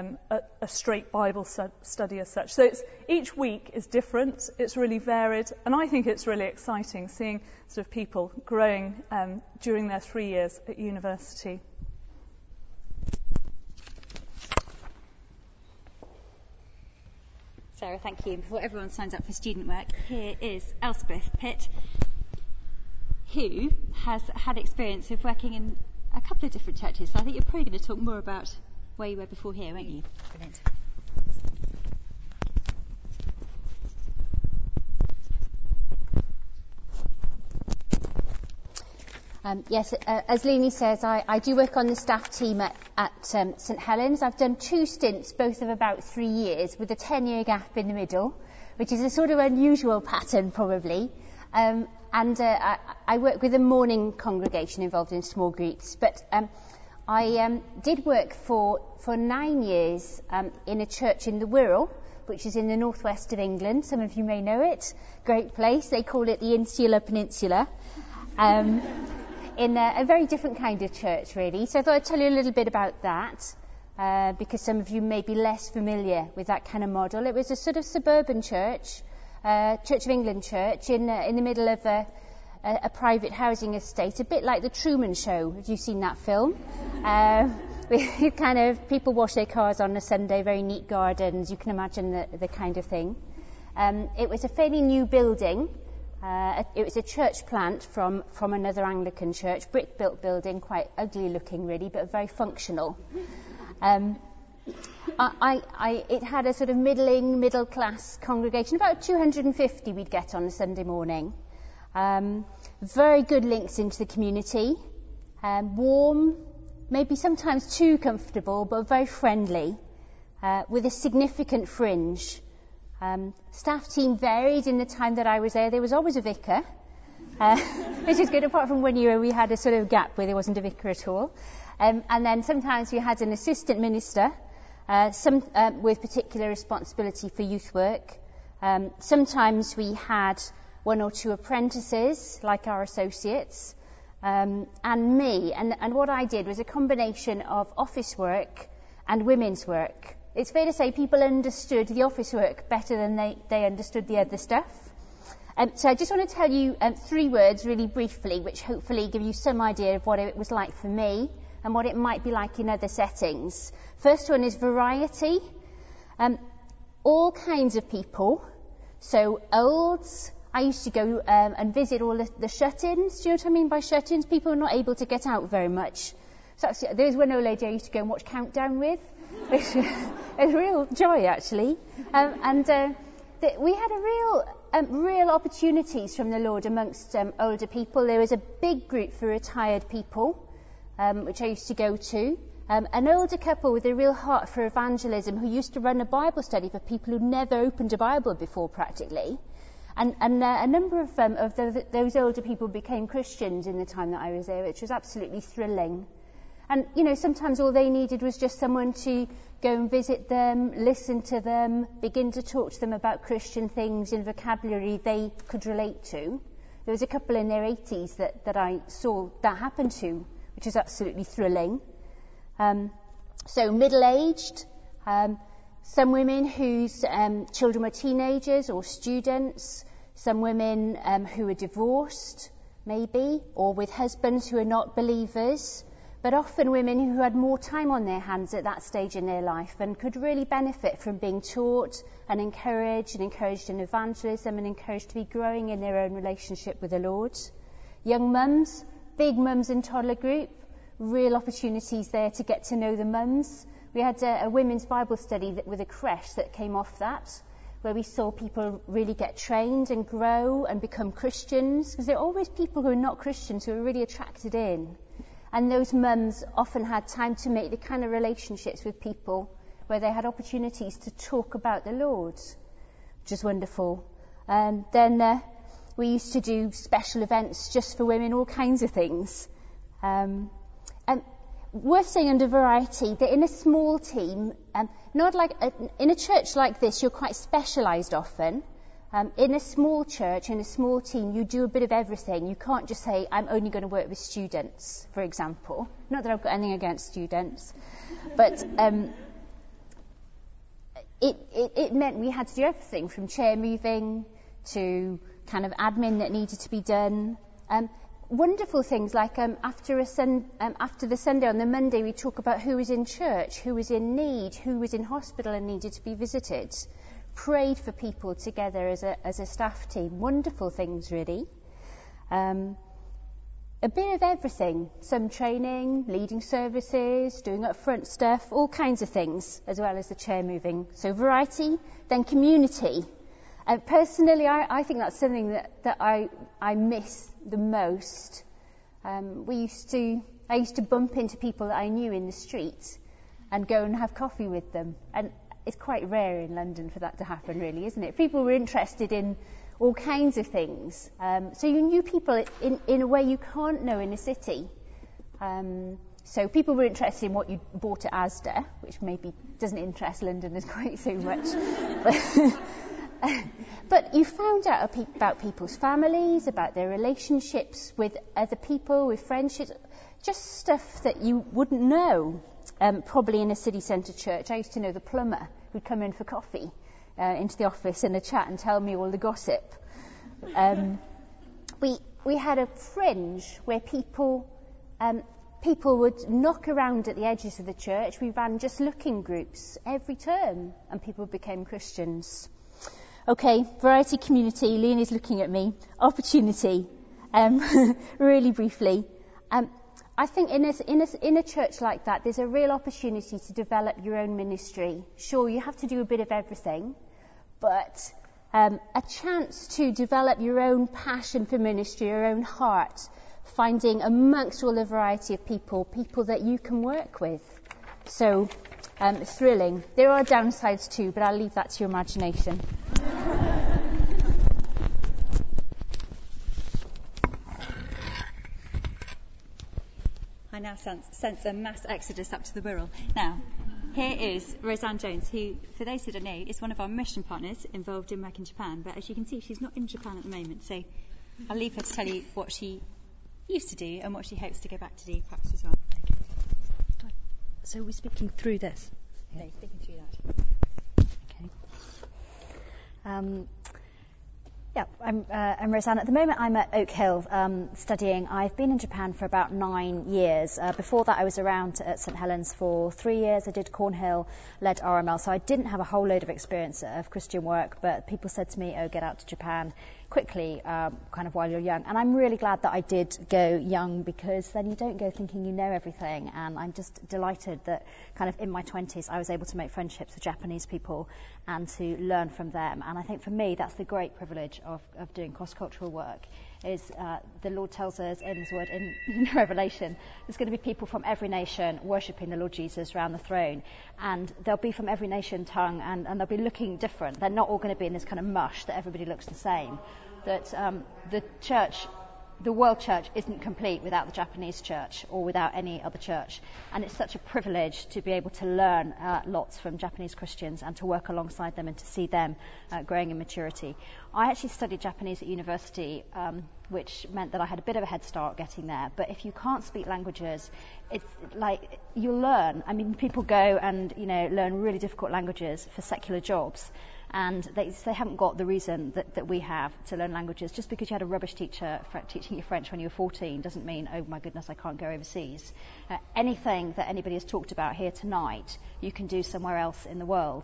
a straight Bible study as such. So each week is different, it's really varied, and I think it's really exciting seeing sort of people growing during their 3 years at university. Sarah, thank you. Before everyone signs up for student work, here is Elspeth Pitt, who has had experience of working in a couple of different churches. So I think you're probably going to talk more about where you were before here, won't you? Brilliant. Yes, as Leni says, I do work on the staff team at at St Helens. I've done 2 stints, both of about 3 years, with a 10-year gap in the middle, which is a sort of unusual pattern probably. I work with a morning congregation involved in small groups, but I did work for 9 years in a church in the Wirral, which is in the northwest of England. Some of you may know it. Great place. They call it the Insular Peninsula. In a very different kind of church, really. So I thought I'd tell you a little bit about that, because some of you may be less familiar with that kind of model. It was a sort of suburban church, Church of England church, in the middle of a private housing estate, a bit like the Truman Show. Have you seen that film? With kind of people wash their cars on a Sunday, very neat gardens. You can imagine the kind of thing. It was a fairly new building. It was a church plant from another Anglican church, brick-built building, quite ugly looking really, but very functional. It had a sort of middle-class congregation, about 250 we'd get on a Sunday morning. Very good links into the community, warm, maybe sometimes too comfortable, but very friendly, with a significant fringe. Staff team varied in the time that I was there. There was always a vicar, which is good, apart from 1 year we had a sort of gap where there wasn't a vicar at all. And then sometimes we had an assistant minister, some with particular responsibility for youth work. Sometimes we had 1 or 2 apprentices, like our associates, and me. And what I did was a combination of office work and women's work. It's fair to say people understood the office work better than they understood the other stuff. So I just want to tell you 3 words really briefly, which hopefully give you some idea of what it was like for me and what it might be like in other settings. First one is variety. All kinds of people. So olds. I used to go and visit all the shut-ins. Do you know what I mean by shut-ins? People are not able to get out very much. So there was one old lady I used to go and watch Countdown with. Which was a real joy, actually. We had real opportunities from the Lord amongst older people. There was a big group for retired people, which I used to go to. An older couple with a real heart for evangelism who used to run a Bible study for people who'd never opened a Bible before, practically. And a number of those older people became Christians in the time that I was there, which was absolutely thrilling. And, you know, sometimes all they needed was just someone to go and visit them, listen to them, begin to talk to them about Christian things in vocabulary they could relate to. There was a couple in their 80s that I saw that happen to, which was absolutely thrilling. So middle-aged, some women whose children were teenagers or students, some women who were divorced, maybe, or with husbands who are not believers, but often women who had more time on their hands at that stage in their life and could really benefit from being taught and encouraged in evangelism and encouraged to be growing in their own relationship with the Lord. Young mums, big mums and toddler group, real opportunities there to get to know the mums. We had a women's Bible study with a creche that came off that, where we saw people really get trained and grow and become Christians, because there are always people who are not Christians who are really attracted in. And those mums often had time to make the kind of relationships with people where they had opportunities to talk about the Lord, which is wonderful. Then we used to do special events just for women, all kinds of things. And worth saying under variety that in a small team, not like in a church like this, you're quite specialised often. In a small church, in a small team, you do a bit of everything. You can't just say, I'm only going to work with students, for example. Not that I've got anything against students. But it meant we had to do everything, from chair moving to kind of admin that needed to be done. Wonderful things like after the Sunday, on the Monday, we talk about who was in church, who was in need, who was in hospital and needed to be visited. Prayed for people together as a staff team. Wonderful things, really. A bit of everything. Some training, leading services, doing upfront stuff, all kinds of things, as well as the chair moving. So variety, then community. Personally, I think that's something that I miss the most. We used to I used to bump into people that I knew in the street and go and have coffee with them. And it's quite rare in London for that to happen, really, isn't it? People were interested in all kinds of things. So you knew people in a way you can't know in a city. So people were interested in what you bought at Asda, which maybe doesn't interest Londoners quite so much. But you found out about people's families, about their relationships with other people, with friendships, just stuff that you wouldn't know, probably in a city centre church. I used to know the plumber who'd come in for coffee into the office and a chat and tell me all the gossip. We had a fringe where people would knock around at the edges of the church. We ran just looking groups every term, and people became Christians. Okay, variety community. Leon is looking at me. Opportunity. Really briefly. I think in a church like that, there's a real opportunity to develop your own ministry. Sure, you have to do a bit of everything, but a chance to develop your own passion for ministry, your own heart, finding amongst all the variety of people that you can work with. So, thrilling. There are downsides too, but I'll leave that to your imagination. I now sense a mass exodus up to the Wirral. Now, here is Roseanne Jones, who, for those who don't know, is one of our mission partners involved in work in Japan. But as you can see, she's not in Japan at the moment. So I'll leave her to tell you what she used to do and what she hopes to go back to do perhaps as well. Okay. So we're speaking through this? No, speaking through that. Okay. I'm Roseanne. At the moment, I'm at Oak Hill studying. I've been in Japan for about 9 years. Before that, I was around at St Helens for 3 years. I did Cornhill, led RML, so I didn't have a whole load of experience of Christian work, but people said to me, get out to Japan quickly, kind of while you're young. And I'm really glad that I did go young, because then you don't go thinking you know everything. And I'm just delighted that kind of in my 20s, I was able to make friendships with Japanese people and to learn from them. And I think for me, that's the great privilege of doing cross-cultural work, is the Lord tells us in His Word in Revelation, there's going to be people from every nation worshipping the Lord Jesus around the throne, and they'll be from every nation, tongue, and they'll be looking different. They're not all going to be in this kind of mush that everybody looks the same. That the world church isn't complete without the Japanese church or without any other church. And it's such a privilege to be able to learn lots from Japanese Christians and to work alongside them and to see them growing in maturity. I actually studied Japanese at university, which meant that I had a bit of a head start getting there. But if you can't speak languages, it's like you'll learn. I mean, people go and, learn really difficult languages for secular jobs. And they haven't got the reason that we have to learn languages. Just because you had a rubbish teacher teaching you French when you were 14 doesn't mean, oh my goodness, I can't go overseas. Anything that anybody has talked about here tonight, you can do somewhere else in the world.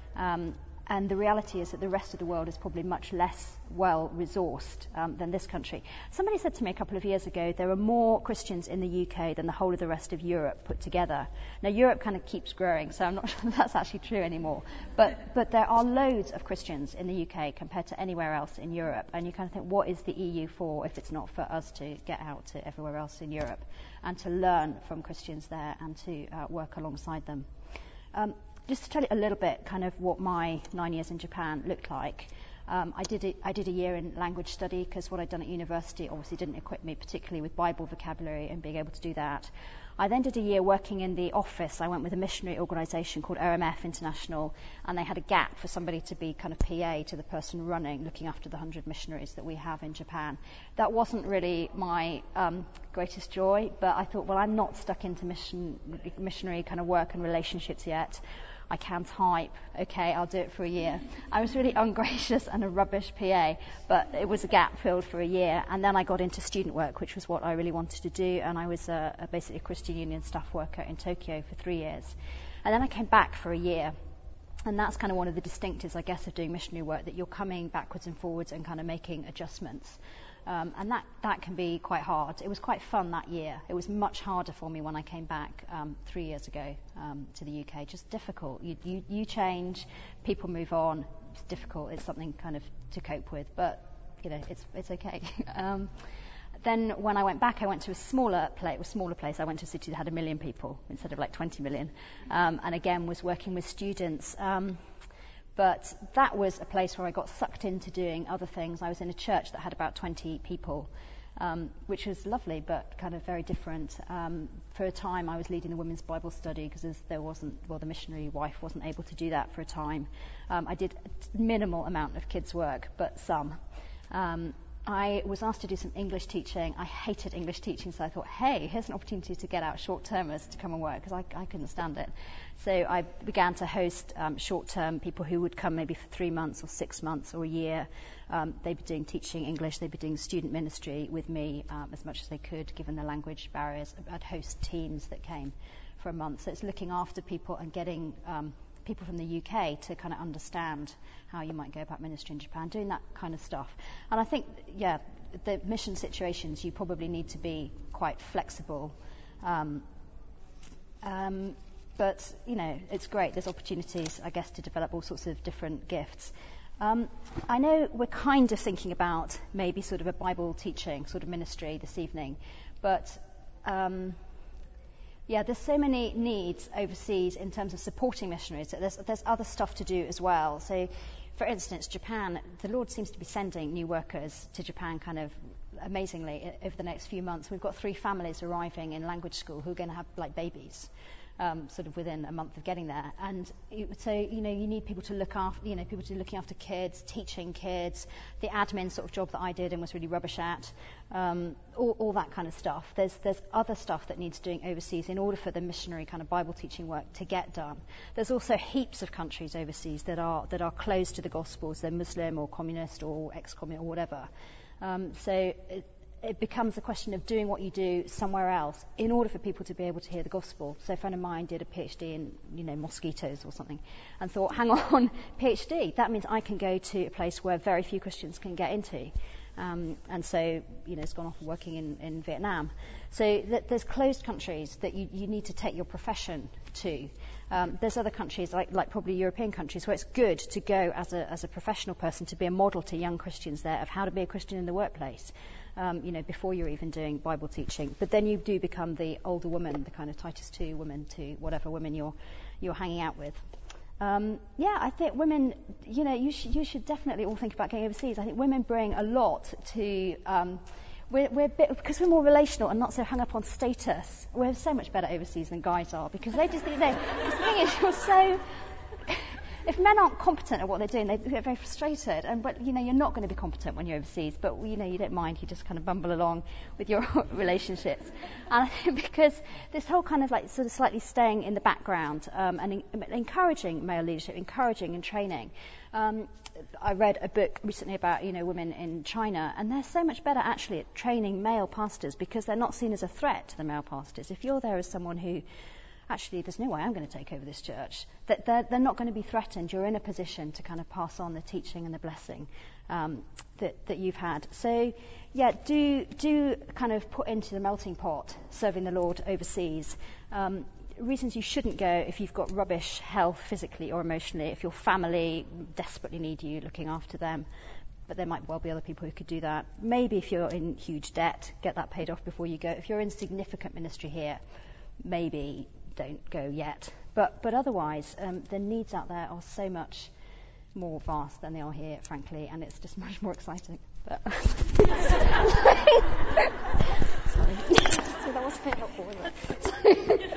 And the reality is that the rest of the world is probably much less well-resourced than this country. Somebody said to me a couple of years ago, there are more Christians in the UK than the whole of the rest of Europe put together. Now, Europe kind of keeps growing, so I'm not sure that's actually true anymore. But there are loads of Christians in the UK compared to anywhere else in Europe. And you kind of think, what is the EU for if it's not for us to get out to everywhere else in Europe and to learn from Christians there and to work alongside them? Just to tell you a little bit kind of what my 9 years in Japan looked like. I did a year in language study, because what I'd done at university obviously didn't equip me particularly with Bible vocabulary and being able to do that. I then did a year working in the office. I went with a missionary organisation called OMF International, and they had a gap for somebody to be kind of PA to the person looking after the 100 missionaries that we have in Japan. That wasn't really my greatest joy, but I thought, well, I'm not stuck into missionary kind of work and relationships yet. I can type, okay, I'll do it for a year. I was really ungracious and a rubbish PA, but it was a gap filled for a year. And then I got into student work, which was what I really wanted to do. And I was basically a Christian Union staff worker in Tokyo for 3 years. And then I came back for a year. And that's kind of one of the distinctives, I guess, of doing missionary work, that you're coming backwards and forwards and kind of making adjustments. And that can be quite hard. It was quite fun that year. It was much harder for me when I came back 3 years ago to the UK. Just difficult. You change, people move on. It's difficult. It's something kind of to cope with, but it's okay. Then when I went back, I went to a smaller place. I went to a city that had 1 million people instead of like 20 million, and again was working with students. But that was a place where I got sucked into doing other things. I was in a church that had about 20 people, which was lovely, but kind of very different. For a time, I was leading the women's Bible study because the missionary wife wasn't able to do that for a time. I did a minimal amount of kids' work, but some. I was asked to do some English teaching. I hated English teaching, so I thought, hey, here's an opportunity to get out short-termers to come and work, because I couldn't stand it. So I began to host short-term people who would come maybe for 3 months or 6 months or a year. They'd be doing teaching English, they'd be doing student ministry with me as much as they could, given the language barriers. I'd host teams that came for a month. So it's looking after people and getting people from the UK to kind of understand how you might go about ministry in Japan, doing that kind of stuff. And I think, the mission situations, you probably need to be quite flexible. But, it's great. There's opportunities, I guess, to develop all sorts of different gifts. I know we're kind of thinking about maybe sort of a Bible teaching sort of ministry this evening, but there's so many needs overseas in terms of supporting missionaries. There's other stuff to do as well. So, for instance, Japan, the Lord seems to be sending new workers to Japan kind of amazingly over the next few months. We've got 3 families arriving in language school who are going to have like babies. Sort of within a month of getting there, and so you need people to look after, people to looking after kids, teaching kids, the admin sort of job that I did and was really rubbish at, all that kind of stuff. There's other stuff that needs doing overseas in order for the missionary kind of Bible teaching work to get done. There's also heaps of countries overseas that are closed to the gospels. They're Muslim or communist or ex-communist or whatever. So it becomes a question of doing what you do somewhere else in order for people to be able to hear the gospel. So a friend of mine did a PhD in, mosquitoes or something, and thought, hang on, PhD, that means I can go to a place where very few Christians can get into. And so, it's gone off working in Vietnam. So there's closed countries that you need to take your profession to. There's other countries, like probably European countries, where it's good to go as a professional person to be a model to young Christians there of how to be a Christian in the workplace. Before you're even doing Bible teaching. But then you do become the older woman, the kind of Titus 2 woman to whatever women you're hanging out with. I think women, you should definitely all think about going overseas. I think women bring a lot to, because we're more relational and not so hung up on status, we're so much better overseas than guys are, because they just, the thing is, you're so... If men aren't competent at what they're doing, they get very frustrated. But you're not going to be competent when you're overseas. But you don't mind. You just kind of bumble along with your relationships. And I think because this whole kind of sort of slightly staying in the background and encouraging male leadership, encouraging and training. I read a book recently about women in China, and they're so much better actually at training male pastors because they're not seen as a threat to the male pastors. If you're there as someone who actually, there's no way I'm going to take over this church, that they're not going to be threatened. You're in a position to kind of pass on the teaching and the blessing that you've had. So, do kind of put into the melting pot serving the Lord overseas. Reasons you shouldn't go if you've got rubbish health physically or emotionally, if your family desperately need you looking after them. But there might well be other people who could do that. Maybe if you're in huge debt, get that paid off before you go. If you're in significant ministry here, maybe don't go yet. But otherwise, the needs out there are so much more vast than they are here, frankly, and it's just much more exciting. But sorry. So that was a bit helpful, wasn't it?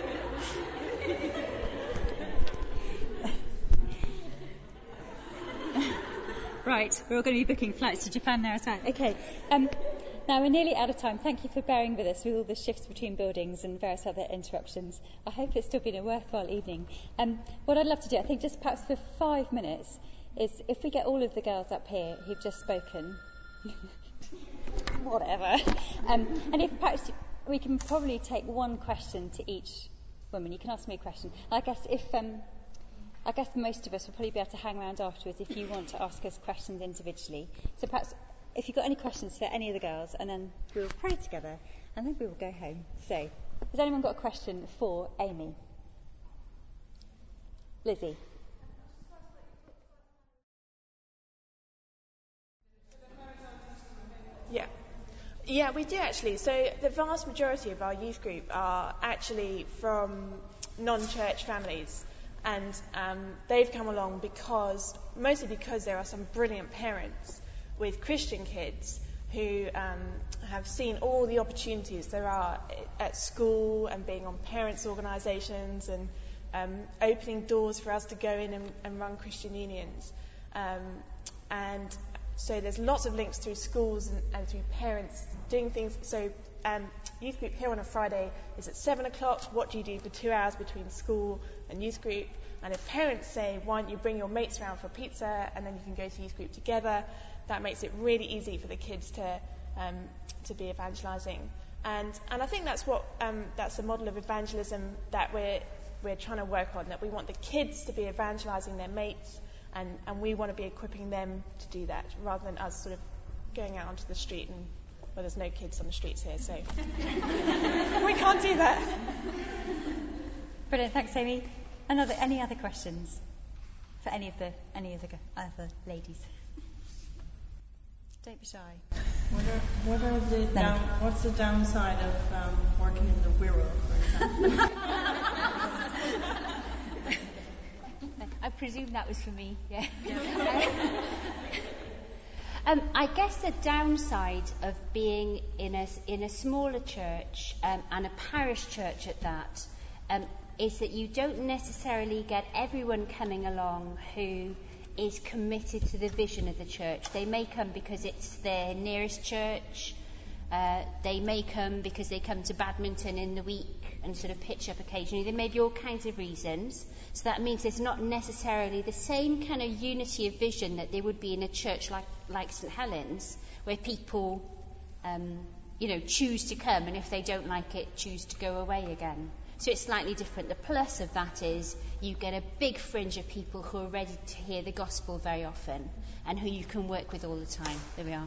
Right, we're all going to be booking flights to Japan now as well. Okay. Now we're nearly out of time. Thank you for bearing with us with all the shifts between buildings and various other interruptions. I hope it's still been a worthwhile evening. What I'd love to do, I think just perhaps for 5 minutes, is if we get all of the girls up here who've just spoken, whatever, and if perhaps we can probably take one question to each woman. You can ask me a question. I guess most of us will probably be able to hang around afterwards if you want to ask us questions individually. So perhaps if you've got any questions for any of the girls, and then we'll pray together, and then we will go home. So, has anyone got a question for Amy? Lizzie? Yeah. Yeah, we do actually. So the vast majority of our youth group are actually from non-church families. And they've come along mostly because there are some brilliant parents with Christian kids who have seen all the opportunities there are at school and being on parents' organisations and opening doors for us to go in and run Christian unions. And so there's lots of links through schools and through parents doing things. So youth group here on a Friday is at 7 o'clock. What do you do for 2 hours between school and youth group? And if parents say, why don't you bring your mates around for pizza and then you can go to youth group together, that makes it really easy for the kids to be evangelising. And I think that's that's the model of evangelism that we're trying to work on, that we want the kids to be evangelising their mates, and we want to be equipping them to do that, rather than us sort of going out onto the street and, well, there's no kids on the streets here, so we can't do that. Brilliant, thanks, Amy. Any other questions for any of the other ladies? Don't be shy. What's the downside of working in the Wirral, for example? I presume that was for me. Yeah. I guess the downside of being in a smaller church and a parish church at that is that you don't necessarily get everyone coming along who is committed to the vision of the church. They may come because it's their nearest church. They may come because they come to badminton in the week and sort of pitch up occasionally. There may be all kinds of reasons. So that means there's not necessarily the same kind of unity of vision that there would be in a church like St Helens, where people, choose to come, and if they don't like it, choose to go away again. So it's slightly different. The plus of that is you get a big fringe of people who are ready to hear the gospel very often and who you can work with all the time. There we are.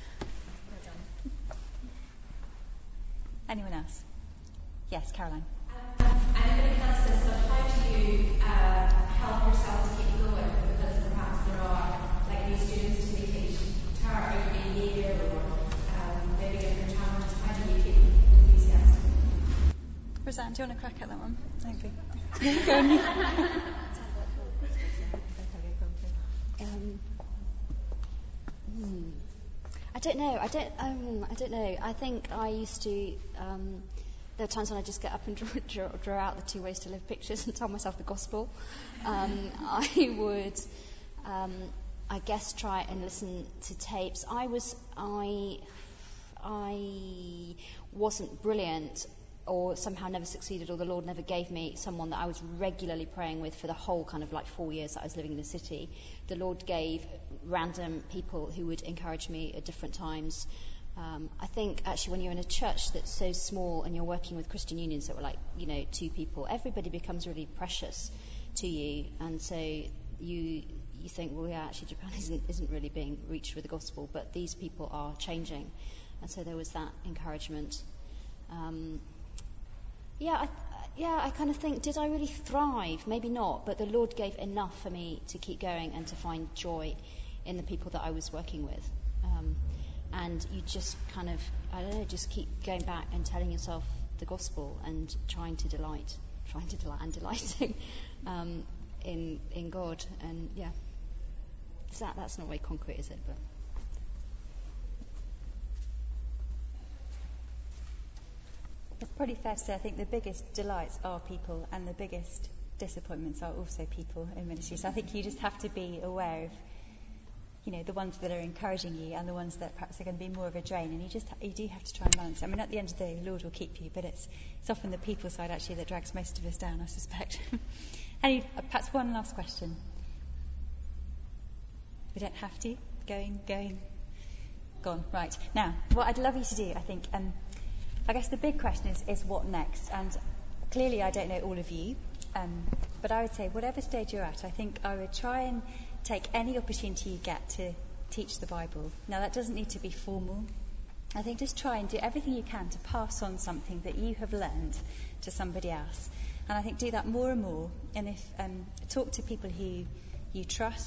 Anyone else? Yes, Caroline. I'm going to ask this, so how do you help yourself to keep going? Because perhaps there are new students to teach guitar every year, or maybe different challenges. How do you keep enthusiastic? Roseanne, do you want to crack at that one? Thank you. I don't know. I don't know. I think I used to. There are times when I just get up and draw out the 2 ways to live pictures and tell myself the gospel. I would, I guess, try and listen to tapes. I wasn't brilliant, or somehow never succeeded, or the Lord never gave me someone that I was regularly praying with for the whole kind of 4 years that I was living in the city. The Lord gave random people who would encourage me at different times. I think actually when you're in a church that's so small and you're working with Christian unions that were 2 people, everybody becomes really precious to you, and so you think, well, yeah, actually Japan isn't really being reached with the gospel, but these people are changing, and so there was that encouragement. I kind of think, did I really thrive? Maybe not, but the Lord gave enough for me to keep going and to find joy in the people that I was working with. And you just kind of, just keep going back and telling yourself the gospel and trying to delight and delighting in God. And yeah, that's not very concrete, is it? But it's probably fair to say I think the biggest delights are people, and the biggest disappointments are also people in ministry. So I think you just have to be aware of, the ones that are encouraging you and the ones that perhaps are going to be more of a drain, and you do have to try and balance. I mean, at the end of the day, the Lord will keep you, but it's often the people side actually that drags most of us down, I suspect. Perhaps one last question. We don't have to. Gone. Right. Now, what I'd love you to do, I think, I guess the big question is what next? And clearly I don't know all of you, but I would say whatever stage you're at, I think I would try and take any opportunity you get to teach the Bible. Now, that doesn't need to be formal. I think just try and do everything you can to pass on something that you have learned to somebody else. And I think do that more and more. And if talk to people who you trust,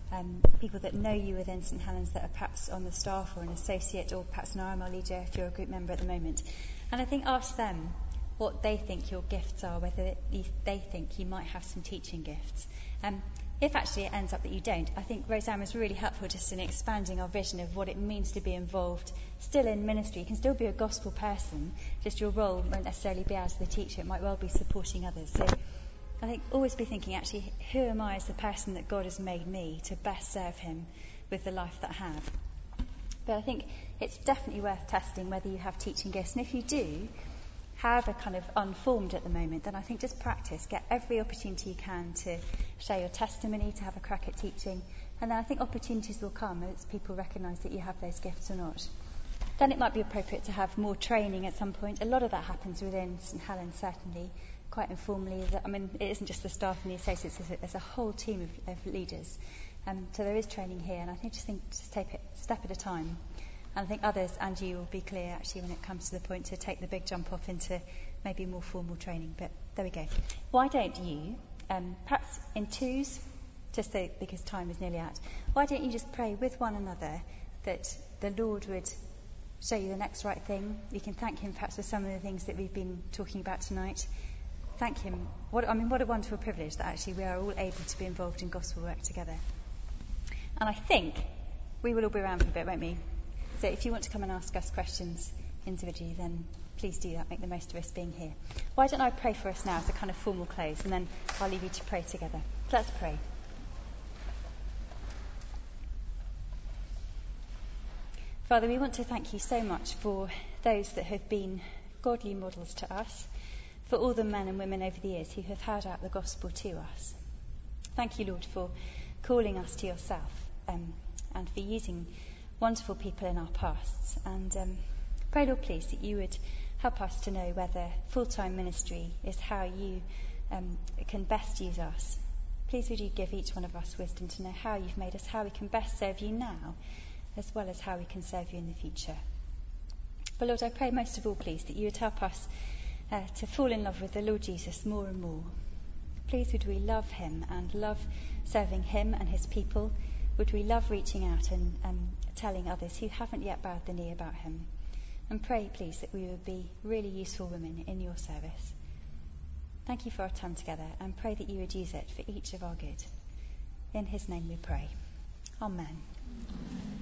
people that know you within St Helens that are perhaps on the staff or an associate or perhaps an RML leader if you're a group member at the moment. And I think ask them what they think your gifts are, whether they think you might have some teaching gifts. If actually it ends up that you don't, I think Roseanne was really helpful just in expanding our vision of what it means to be involved still in ministry. You can still be a gospel person, just your role won't necessarily be as the teacher, it might well be supporting others. So I think always be thinking, actually, who am I as the person that God has made me to best serve him with the life that I have? But I think it's definitely worth testing whether you have teaching gifts, and if you do, however kind of unformed at the moment, then I think just practice. Get every opportunity you can to share your testimony, to have a crack at teaching. And then I think opportunities will come as people recognise that you have those gifts or not. Then it might be appropriate to have more training at some point. A lot of that happens within St Helens, certainly, quite informally. I mean, it isn't just the staff and the associates, there's a whole team of leaders. So there is training here, and I think just take it step at a time. And I think others and you will be clear actually when it comes to the point to take the big jump off into maybe more formal training. But there we go. Why don't you, perhaps in twos, just so because time is nearly out, why don't you just pray with one another that the Lord would show you the next right thing? You can thank him perhaps for some of the things that we've been talking about tonight. Thank him. What a wonderful privilege that actually we are all able to be involved in gospel work together. And I think we will all be around for a bit, won't we? So if you want to come and ask us questions individually, then please do that. Make the most of us being here. Why don't I pray for us now as a kind of formal close, and then I'll leave you to pray together. Let's pray. Father, we want to thank you so much for those that have been godly models to us, for all the men and women over the years who have held out the gospel to us. Thank you, Lord, for calling us to yourself, and for using wonderful people in our pasts. And pray, Lord, please, that you would help us to know whether full-time ministry is how you can best use us. Please would you give each one of us wisdom to know how you've made us, how we can best serve you now, as well as how we can serve you in the future. But Lord, I pray most of all, please, that you would help us to fall in love with the Lord Jesus more and more. Please would we love him and love serving him and his people. Would we love reaching out and telling others who haven't yet bowed the knee about him. And pray, please, that we would be really useful women in your service. Thank you for our time together, and pray that you would use it for each of our good. In his name we pray. Amen.